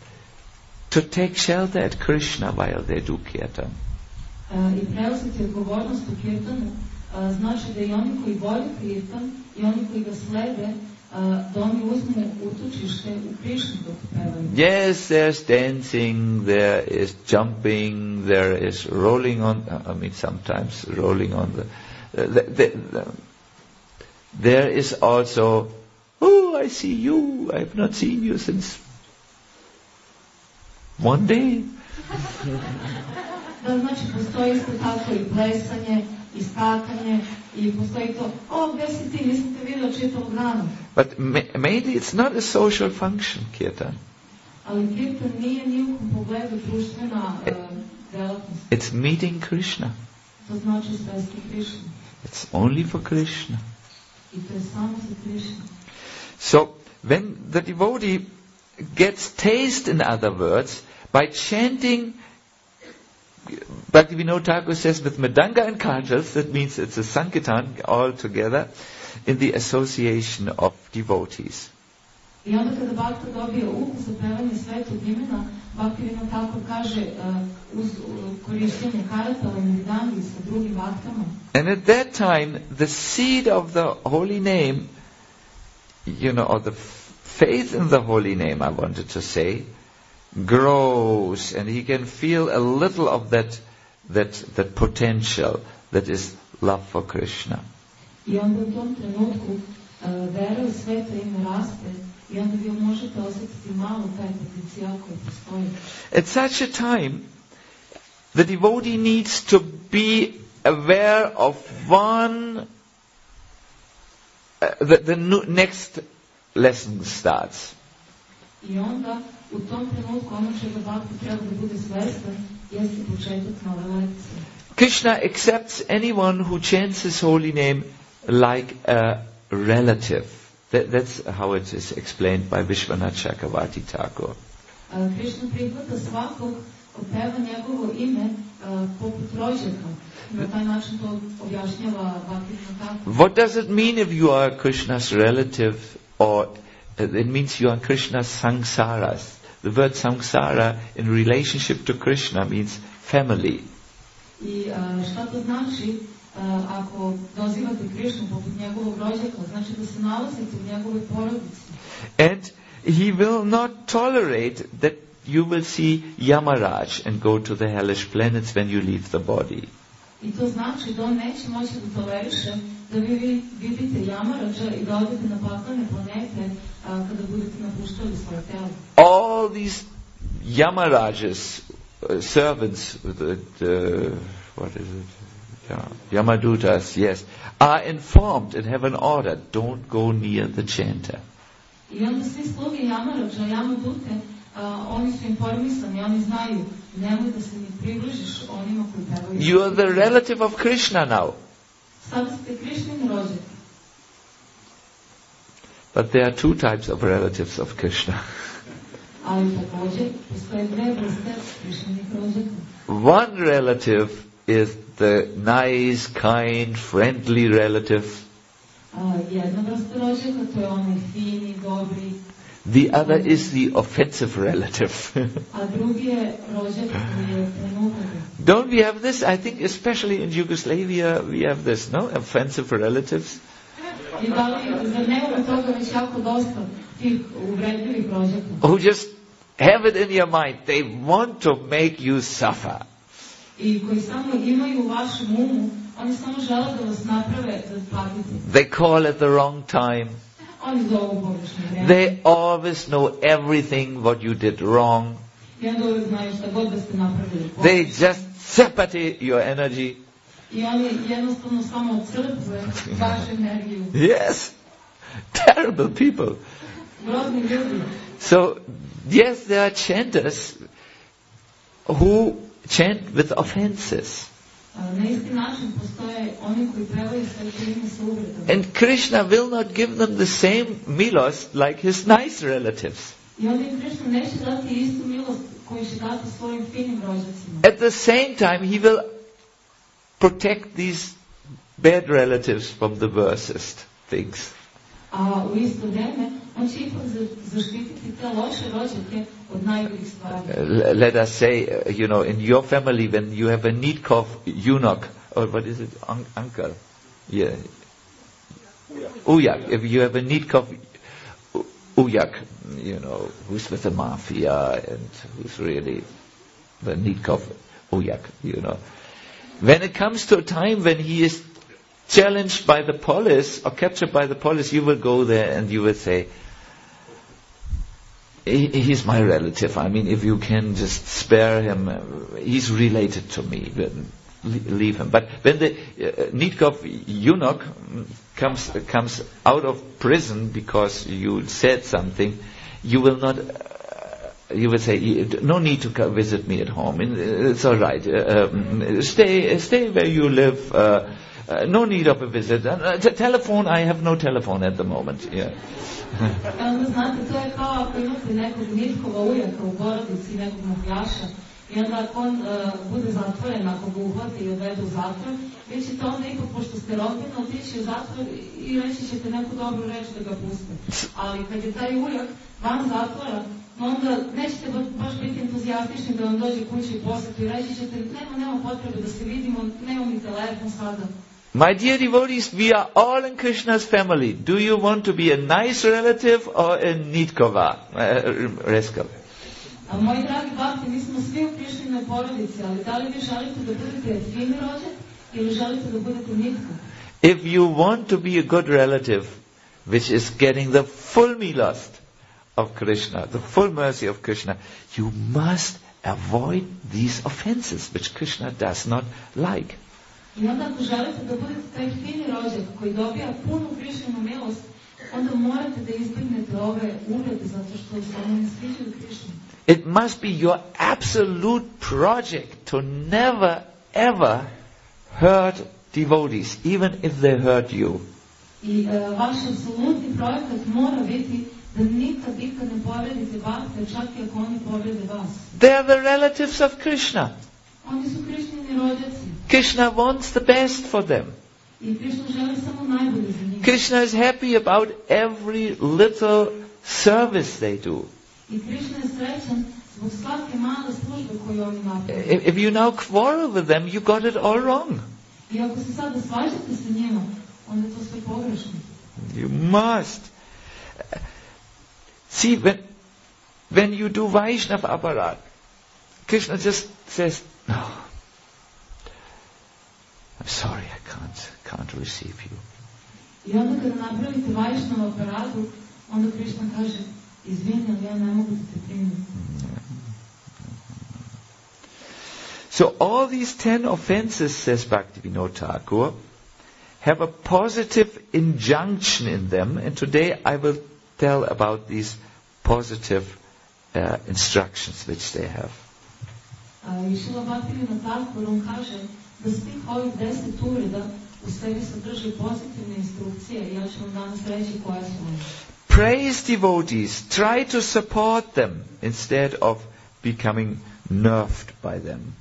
to take shelter at Krishna while they do kirtan. Uh, I preuzeti odgovornost u kirtanu uh, znači da i oni koji vole kirtan i oni koji ga slede, uh, da oni uzmu utočište u Krishnu dok pevaju. Yes, there's dancing, there is jumping, there is rolling on, I mean sometimes rolling on the, uh, the, the, the there is also, oh, I see you, I have not seen you since one day. Da, znači postoji isto tako i plesanje, i skakanje, i postoji to, o, gdje si ti, nisam te vidio čitavog dana. But ma- mainly it's not a social function, kirtan. Ali kirtan nije ni u kom pogledu društvena uh, delatnost. It's meeting Krishna. To znači svesti Krishna. It's only for Krishna. I to je samo za Krishna. So, when the devotee gets taste, in other words, by chanting, Bhaktivinoda Thakur says, with Mridanga and Kartals, that means it's a Sankirtan all together, in the association of devotees. I onda kada Bhakta dobije ukus za pevanje svetog imena, Bhaktivinoda Thakur kaže uh, uz uh, korištenje karatala i mridangi sa drugim Bhaktama. And at that time, the seed of the holy name, you know, or the faith in the holy name, I wanted to say, grows, and he can feel a little of that, that, that potential that is love for Krishna. I onda u tom trenutku uh, vera u sveto ime raste i onda vi možete osjetiti malo taj potencijal koji postoji. At such a time, the devotee needs to be aware of one, uh, the, the nu- next lesson starts. I onda, u tom trenutku, ono čega bhakti treba da bude svestan, jeste početak nove lekcije. Krishna accepts anyone who chants his holy name like a relative. That, that's how it is explained by Vishwanath Chakravarti Thakur. Uh, Krishna prihvata svakog ko peva njegovo ime uh, poput rođaka. Na taj način to objašnjava Bhaktivinoda Thakur. What does it mean if you are Krishna's relative, or uh, it means you are Krishna's samsaras? The word samsara in relationship to Krishna means family. I uh, šta to znači uh, ako dozivate Krishnu poput njegovog rođaka? Znači da se nalazite u njegovoj porodici. And he will not tolerate that you will see Yamaraj and go to the hellish planets when you leave the body. I to znači da on neće moći da toleriše da vi vidite Yamaraja i da odete na paklene planete uh, kada budete napuštali svoje telo. All these Yamarajas, uh, servants, the, the, what is it? Yeah, Yamadutas, yes, are informed and have an order, don't go near the chanter. I onda svi sluge Yamaraja, Yamadute, uh, oni su informisani, oni znaju, nemoj da se ni približiš onima koji pevaju. You are the relative of Krishna now. Sada ste Krishnin rođak. But there are two types of relatives of Krishna. Ali također, postoje dve vrste Krishninih rođaka. One relative is the nice, kind, friendly relative. Uh, jedna vrsta rođaka, to je onaj fini, dobri. The other is the offensive relative. A drugi je rođak koji je prenukan. Don't we have this? I think especially in Yugoslavia we have this, no? Offensive relatives. I da li, zar nemamo toga već jako dosta tih uvredljivih rođaka? Who just have it in your mind. They want to make you suffer. I koji samo imaju u vašem umu, oni samo žele da vas naprave da patite. They call at the wrong time. Oni zovu pogrešno vreme. They always know everything what you did wrong. I onda uvijek znaju šta god da ste napravili. They just sapati your energy. I oni jednostavno samo crpve vašu energiju. Yes. Terrible people. Grozni ljudi. So, yes, there are chanters who chant with offenses. Na isti način postoje oni koji pevaju sve krime sa uvredama. And Krishna will not give them the same milost like his nice relatives. I onda im Krishna neće dati istu milost koju će dati svojim finim rođacima. At the same time, he will protect these bad relatives from the worstest things. A u isto vrijeme, on će ipak zaštititi te loše rođake od najgorih stvari. Uh, let us say, uh, you know, in your family, when you have a Needkov eunuch, or what is it, Un- uncle? Yeah. Ujak. If you have a Needkov u- Ujak, you know, who's with the mafia and who's really the Needkov Ujak, you know. When it comes to a time when he is challenged by the police or captured by the police, you will go there and you will say, he's my relative. I mean, if you can just spare him, uh, he's related to me. Leave him. But when the uh, Needkov eunuch comes uh, comes out of prison because you said something, you will not. Uh, you will say, no need to come visit me at home. It's all right. Uh, um, stay stay where you live. Uh, Uh, no need of a visit. Uh, t- telephone, I have no telephone at the moment. Yeah. Onda znate, to je kao ako imate nekog Nitkova ujaka u porodici, nekog mafijaša, i onda ako on uh, bude zatvoren, ako ga uhvati i odvede u zatvor, vi ćete onda ipak, pošto ste rodbina, otići u zatvor i reći ćete neku dobru reč da ga puste. Ali kad je taj ujak van zatvora, onda nećete baš biti entuzijastični da vam dođe kući i posjetu i reći ćete, nema, nema potrebe da se vidimo, nema mi telefon sada. My dear devotees, we are all in Krishna's family. Do you want to be a nice relative or a Needkova uh, rascal? A moji dragi bhakti, mi smo svi u Krišninoj porodici, ali da li vi želite da budete fini rođak ili želite da budete Needkov? If you want to be a good relative, which is getting the full milost of Krishna, the full mercy of Krishna, you must avoid these offenses, which Krishna does not like. I onda ako želite da budete taj fini rođak koji dobija punu Krišninu milost, onda morate da izbjegnete ove uvrede zato što se one ne sviđaju Krišni. It must be your absolute project to never ever hurt devotees, even if they hurt you. I uh, vaš apsolutni projekat mora biti da nikad, nikad ne povredite bhakte, čak i ako oni povrede vas. They are the relatives of Krishna. Oni su Krišnini rođaci. Krishna wants the best for them. I Krišna želi samo najbolje za njih. Krishna is happy about every little service they do. I Krišna je srećan zbog svake male službe koju oni naprave. If, if you now quarrel with them, you got it all wrong. I ako se sada svađate sa njima, onda je to sve pogrešno. You must. See, when, when you do Vaishnav aparat, Krishna just says, no, I'm sorry, I can't, can't receive you. I onda kada napravite Vaishnava aparatu, onda Krišna kaže, izvini, ali ja ne mogu da te primim. So all these ten offenses, says Bhaktivinoda Thakur, have a positive injunction in them, and today I will tell about these positive uh, instructions which they have. I Šrila Bhaktivinoda Thakur on kaže da svih ovih deset uvreda u sebi sadrži pozitivne instrukcije i ja ću vam danas reći koje su one. Praise devotees, try to support them instead of becoming nerfed by them.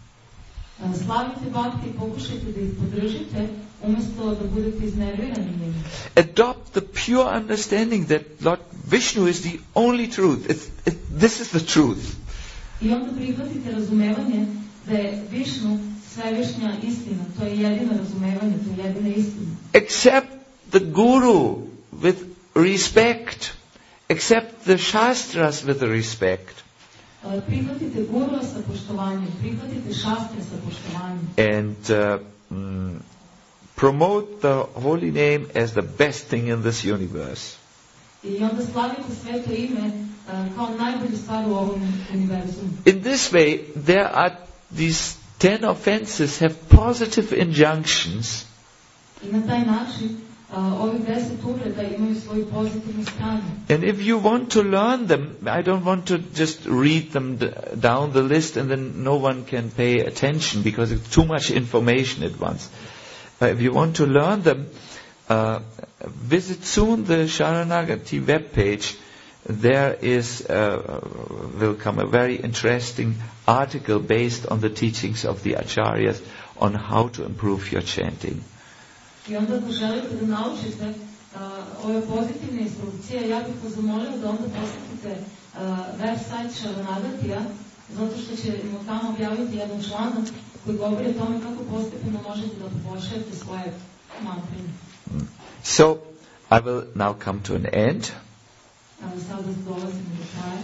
Slavite bhakti i pokušajte da ih podržite umjesto da budete iznervirani njima. Adopt the pure understanding that Lord Vishnu is the only truth. It's, it, this is the truth. I onda prihvatite razumevanje da je Višnu svevišnja istina. To je jedino razumevanje, to je jedina istina. Accept the Guru with respect. Accept the Shastras with respect. Prihvatite Gurua sa poštovanjem, prihvatite šastre sa poštovanjem. And uh, mm, promote the holy name as the best thing in this universe. I onda slavite sveto ime uh, kao najbolju stvar u ovom univerzumu. In this way, there are these ten offenses have positive injunctions. I na taj način uh, ovih deset uvreda imaju svoju pozitivnu stranu. And if you want to learn them, I don't want to just read them d- down the list and then no one can pay attention because it's too much information at once. Uh, if you want to learn them, uh, visit soon the Sharanagati webpage. There is, uh, will come a very interesting article based on the teachings of the Acharyas on how to improve your chanting. I onda ako želite da naučite uh, ove pozitivne instrukcije, ja bih vas zamolila da onda posjetite uh, website Šaranagatija, zato što ćemo tamo objaviti jedan članak koji govori o tome kako postepeno možete da poboljšate svoje mantrine. So, I will now come to an end. Uh, sada dolazimo do kraja.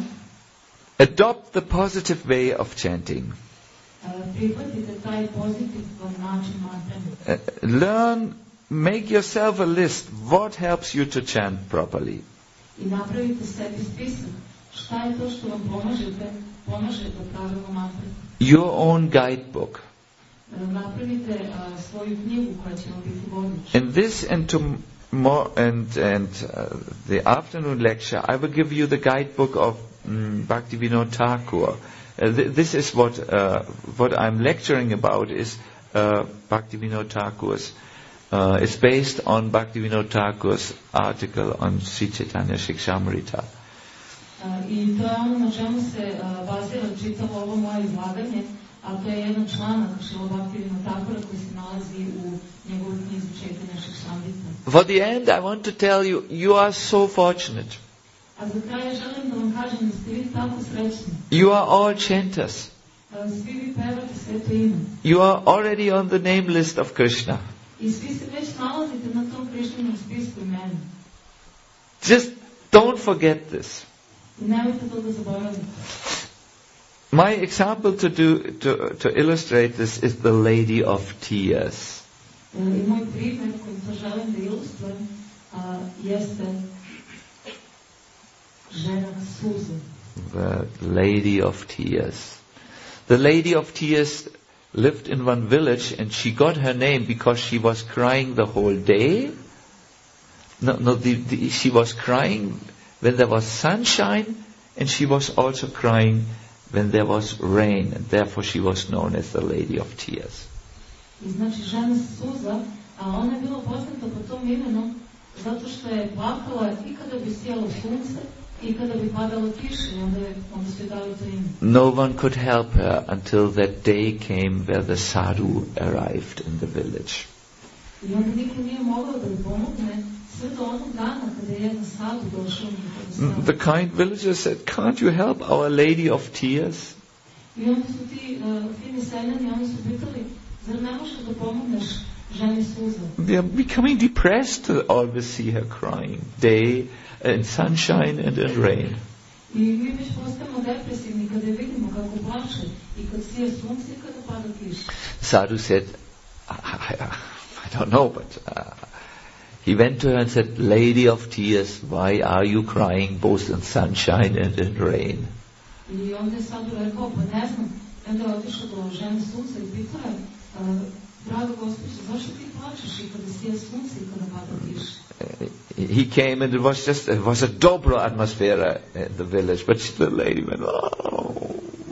Adopt the positive way of chanting. Uh, prihvatite taj pozitivan način mantrine. Uh, learn, make yourself a list. What helps you to chant properly? I napravite sebi spisak. Šta je to što vam pomažete, pomaže da pravilno mantrite. Your own guidebook. Uh, napravite uh, svoju knjigu koja će vam biti vodič. In this and tomorrow and and uh, the afternoon lecture, I will give you the guidebook of um, Bhaktivinoda Thakur. Uh, th- this is what uh, what I'm lecturing about is uh, Bhaktivinoda Thakur's. Uh, it's based on Bhaktivinoda Thakur's article on Sri Chaitanya Shikshamrita. Uh, I to je ono na čemu se uh, bazira čitavo ovo moje izlaganje, a to je jedan članak Šrila Bhaktivinoda Thakura koji se nalazi u njegovoj knjizi Chaitanya Shikshamrita. For the end, I want to tell you, you are so fortunate. A za kraj želim da vam kažem da ste vi tako srećni. You are all chanters. Uh, svi vi pevate sveto ime. You are already on the name list of Krishna. I svi se već nalazite na tom Krišninom spisku imena. Just don't forget this. I nemojte to da zaboravite. My example to do to to illustrate this is the Lady of Tears. Uh, I moj primjer kojim to želim da ilustrujem uh, jeste žena suze. The Lady of Tears. The Lady of Tears lived in one village, and she got her name because she was crying the whole day. No, no, the, the, she was crying when there was sunshine, and she was also crying when there was rain, and therefore she was known as the Lady of Tears. I znači žena suza, a ona je bila poznata po tom imenu zato što je plakala i kada bi sjelo sunce i kada bi padalo kiša, i onda, je, onda su je dali to ime. No one could help her until that day came where the sadhu arrived in the village. I onda niko nije mogao da bi pomogne sve do onog dana kada je jedan sadhu došao u njihovu The kind villager said, "Can't you help Our Lady of Tears?" I onda su ti uh, fini seljani, oni su pitali, zar ne možeš da pomogneš ženi suza? We are becoming depressed to always see her crying, day in sunshine and in rain. I mi već postajemo depresivni kada je vidimo kako plače i kad sije sunce i kada pada kiša. Sadhu said, I, I, I don't know, but uh, he went to her and said, "Lady of Tears, why are you crying both in sunshine and in rain?" I onda je Sadhu rekao, pa ne znam. I onda je otišao do žene sunca i pitao je, uh, draga gospođa, zašto ti plačeš i kada sije sunce i kada pada kiša? He came and it was just, it was a dobro atmosphere in the village, but the lady went, oh,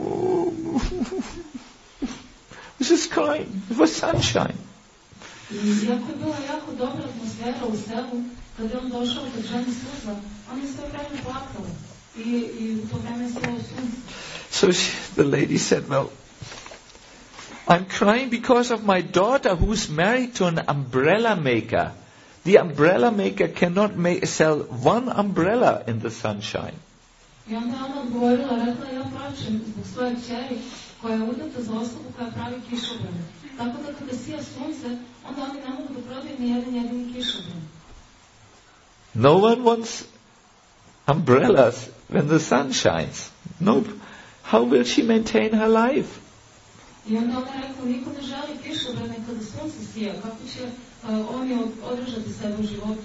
was just crying. It was sunshine. I iako je bila jako dobra atmosfera u selu, kada je on došao kod žene suza, on je sve vreme plakala i, i u to vreme je sjelo sunce. So she, the lady said, well, I'm crying because of my daughter who's married to an umbrella maker. The umbrella maker cannot make, sell one umbrella in the sunshine. I onda ona odgovorila, rekla, ja plačem zbog svoje kćeri koja je udata za osobu koja pravi kišobrane. Tako da kada sija sunce, onda oni ne mogu da prodaju ni jedan jedini kišobran. No one wants umbrellas when the sun shines. Nope. How will she maintain her life? I onda ona rekla, niko ne želi kišobrane kada sunce sija. Kako će uh, oni održati sebe u životu?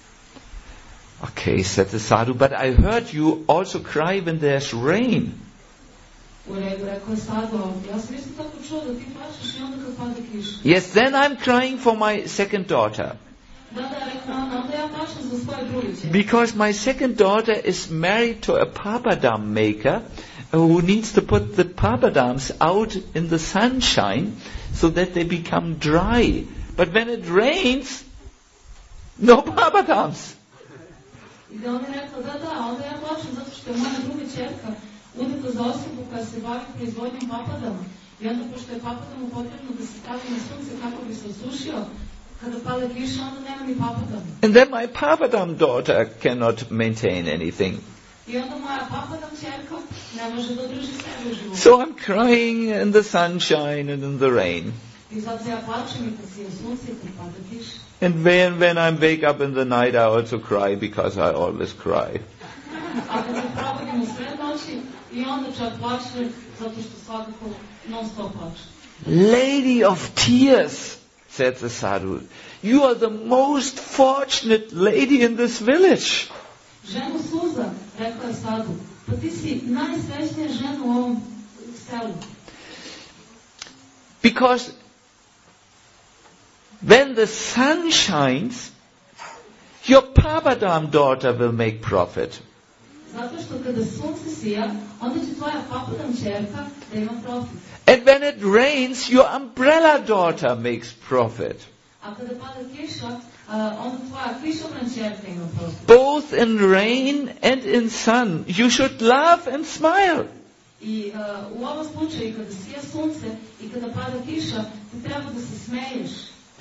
Okay, said the sadhu, but I heard you also cry when there's rain. U redu, rekao je sadhu, ja sam isto tako čuo da ti plačeš i onda kad pada kiša. Yes, then I'm crying for my second daughter. Da, da, rekao ona, onda ja plačem za svoje druge kćeri. Because my second daughter is married to a papadam maker who needs to put the papadams out in the sunshine so that they become dry. But when it rains, no papadams. I da on je rekao, da, da, onda ja plačem zato što je moja druga ćerka udata za osobu koja se bavi proizvodnjom papadama. I onda, pošto je papadamu potrebno da se stavi na sunce kako bi se osušio, kada pada kiša, onda nema ni papadama. And then my papadam daughter cannot maintain anything. I onda moja papadam ćerka ne može da drži sebe u životu. So I'm crying in the sunshine and in the rain. I zato ja plačem i kad sije sunce i kad pada kiša. And when, when I wake up in the night, I also cry because I always cry. A kad se probudim u sred noći, i onda čak plačem zato što svakako non stop plačem. Lady of Tears, said the sadhu, you are the most fortunate lady in this village. Ženu suza, rekla je sadhu, pa ti si najsrećnija žena u ovom selu. Because when the sun shines, your papadam daughter will make profit. Zato što kada sunce sija, onda će tvoja papadam ćerka da ima profit. And when it rains, your umbrella daughter makes profit. A kada pada kiša, uh, onda tvoja kišobran ćerka ima profit. Both in rain and in sun, you should laugh and smile. I uh, u ovom slučaju, kada sija sunce i kada pada kiša, ti treba da se smeješ.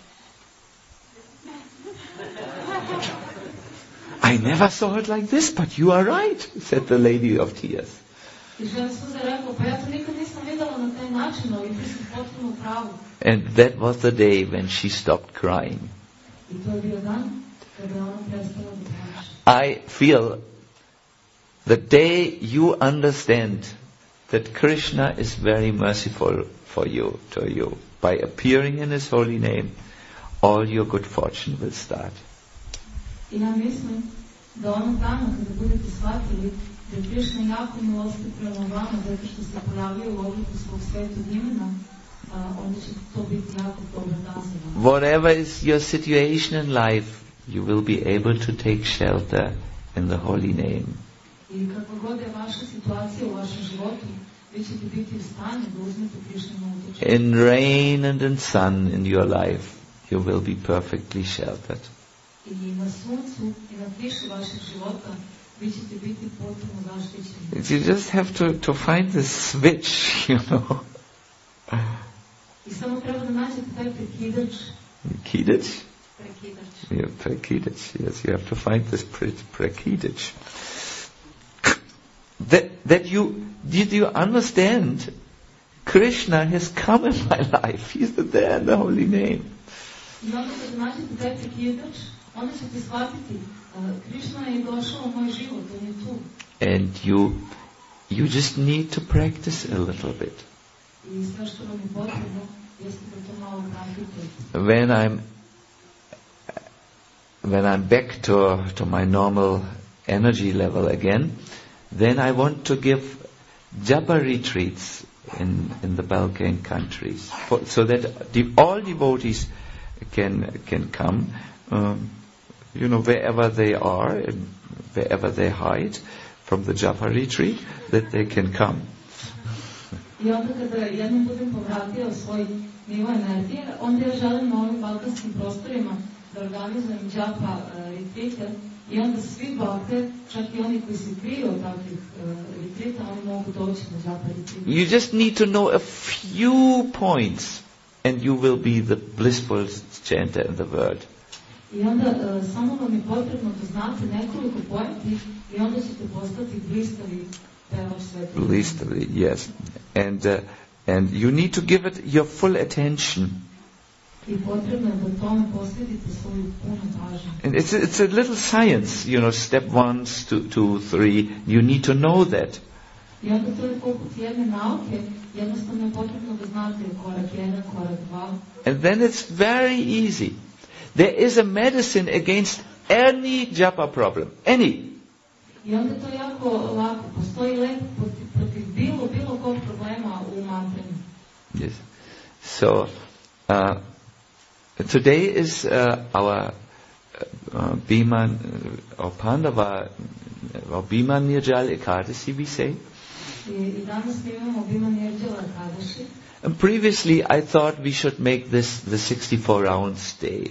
I never saw it like this, but you are right, said the Lady of Tears. I žena suza rekla, pa ja to nikad nisam videla na taj način, ali ti si potpuno pravu. And that was the day when she stopped crying. I to je bio dan kada je ona prestala da plače. I feel the day you understand that Krishna is very merciful for you, to you, by appearing in His holy name, all your good fortune will start. I ja mislim da onog dana kada budete shvatili da je Krishna jako milosti prema vama zato što se pojavio u obliku svog svetog imena, onda će to biti jako dobar dan za vas. Whatever is your situation in life, you will be able to take shelter in the holy name. I kakva god je vaša situacija u vašem životu, vi ćete biti u stanju da uzmete Krišnino utječe. In rain and in sun in your life, you will be perfectly sheltered. I na suncu i na kiši vašeg života vi ćete biti potpuno zaštićeni. You just have to, to find this switch, you know. I samo treba da nađete taj prekidač. Prekidač? Prekidač. Yeah, prekidač. Yes, you have to find this pre- prekidač. That, that you, did you understand? Krishna has come in my life. He's there in the holy name. I onda kada nađete taj prekidač, onda ćete shvatiti, uh, Krishna je došao u moj život, on je tu. And you, you just need to practice a little bit. I sve što vam je potrebno, jeste da to malo praktikujete. When I'm, when I'm back to, to my normal energy level again, then I want to give japa retreats in, in the Balkan countries, for, so that the, all devotees can can come, um, you know, wherever they are and wherever they hide from the japa retreat, that they can come. I onda kada jednom budem povratio svoj nivo energije, onda ja želim na ovim balkanskim prostorima da organizujem džapa uh, retrite i onda svi bakte, čak i oni koji se kriju od takvih uh, retrita, oni mogu doći na džapa retrite. You just need to know a few points and you will be the blissful chanter in the world. I onda uh, samo vam je potrebno da znate nekoliko pointi i onda ćete postati blistavi pevač sveti. Blistavi, yes. And uh, and you need to give it your full attention. I potrebno je da tome posvetite svoju punu pažnju. And it's a, it's a little science, you know, step one, two, two, three. You need to know that. I onda to je poput jedne nauke, jednostavno je potrebno da znate korak jedan, korak dva. And then it's very easy. There is a medicine against any japa problem, any. I onda to jako lako, postoji lek protiv, protiv bilo, bilo kog problema u mantranju. Yes. So, uh, today is uh, our uh, Bhima, uh, or Pandava, or Bhima Nirjal Ekadasi, we say. I, i danas mi imamo Bhima Nirjala Ekadashi. And previously I thought we should make this the sixty-four rounds day.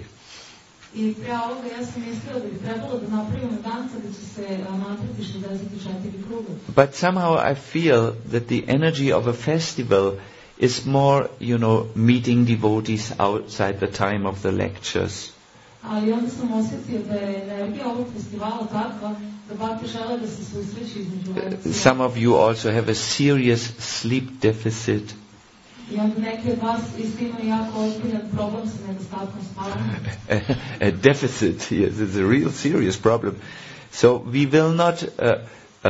I prije ovoga ja sam mislila da bi trebalo da napravimo dan kada će se mantrati šezdeset četiri kruga. But somehow I feel that the energy of a festival is more, you know, meeting devotees outside the time of the lectures. Ali onda sam osjetio da je energija ovog festivala takva da bakte žele da se susreću između lekcija. Some of you also have a serious sleep deficit. I onda neki od vas isto imaju jako ozbiljan problem sa nedostatkom spavanja. A, a deficit, yes, it's a real serious problem. So we will not uh, uh,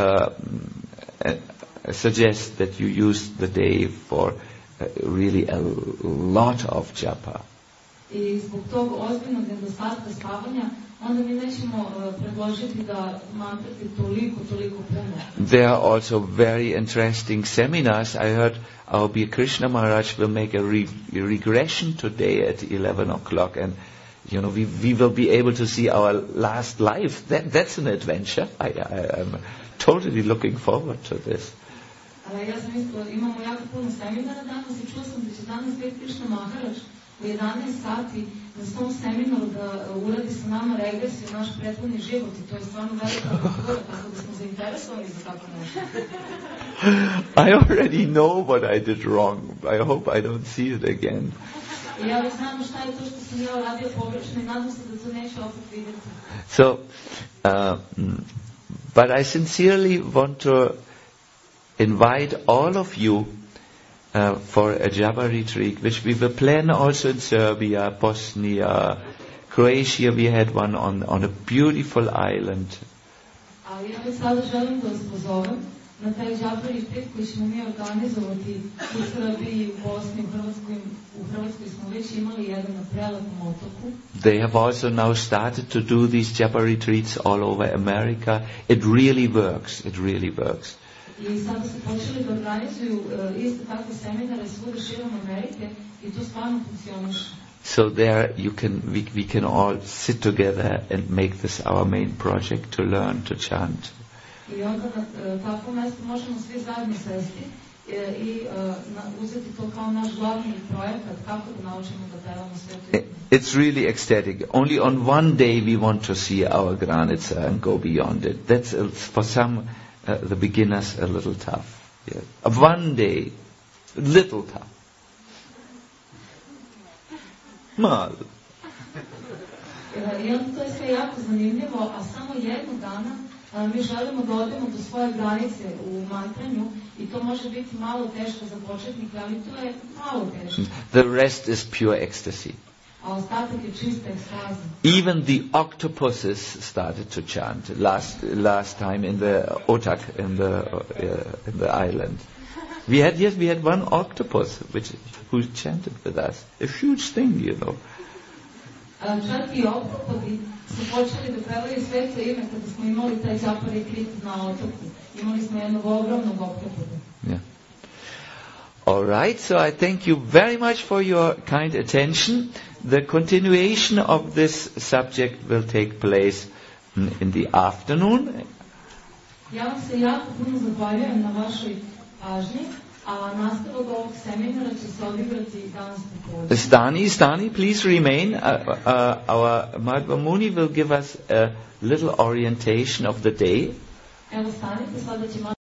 uh, suggest that you use the day for uh, really a lot of japa. I zbog tog ozbiljnog nedostatka spavanja, onda mi nećemo uh, predložiti da mantrate toliko, toliko puno. There are also very interesting seminars. I heard our Bhima Krishna Maharaj will make a re- regression today at eleven o'clock, and you know we we will be able to see our last life. That that's an adventure. I, I I'm totally looking forward to this. Uh, ja sam isto, imamo jako puno seminara danas i čuo sam da će danas biti Krishna Maharaj u jedanaest sati na svom seminaru da uh, uradi sa nama regresiju naš prethodni život i to je stvarno velika kultura, tako da smo zainteresovani za tako nešto. I already know what I did wrong. I hope I don't see it again. I ja već znam šta je to što sam ja uradio pogrešno i nadam se da to neću opet vidjeti. So, uh, but I sincerely want to invite all of you uh, for a japa retreat, which we will plan also in Serbia, Bosnia, Croatia. We had one on on a beautiful island. Ali ja već sada želim da vas pozovem na taj japa retreat koji ćemo mi organizovati u Srbiji, u Bosni, u Hrvatskoj. U Hrvatskoj smo već imali jedan na prelepom otoku. They have also now started to do these japa retreats all over America. It really works. It really works. I sada su počeli da organizuju uh, isto takve seminare svuda širom Amerike i to stvarno funkcioniše. So there you can, we, we can all sit together and make this our main project to learn to chant. I onda na uh, takvom mjestu možemo svi zajedno sesti uh, i uh, na, uzeti to kao naš glavni projekat kako da naučimo da pevamo svetu. It's really ecstatic. Only on one day we want to see our granica and go beyond it. That's uh, for some uh, the beginners a little tough. Yeah. Uh, one day, little tough. Mal. I onda to je sve jako zanimljivo, a samo jednog dana a, mi želimo da odemo do svoje granice u mantranju i to može biti malo teško za početnike, ali to je malo teško. The rest is pure ecstasy. A ostatak je čista ekstaza. Even the octopuses started to chant last last time in the Otak in the uh, in the island. We had yes, we had one octopus which who chanted with us. A huge thing, you know. Čak i oktopodi su počeli da pevaju sveto ime kada smo imali taj Džapari Krit na otoku. Imali smo jednog ogromnog oktopoda. Yeah. All right, so I thank you very much for your kind attention. The continuation of this subject will take place in, in the afternoon. Ja vam se jako puno zahvaljujem na vašoj pažnji, a nastavak ovog seminara će se odigrati danas popodne. Stani, Stani, please remain. Uh, uh, our Madhva Muni will give us a little orientation of the day. Evo stanite, sada će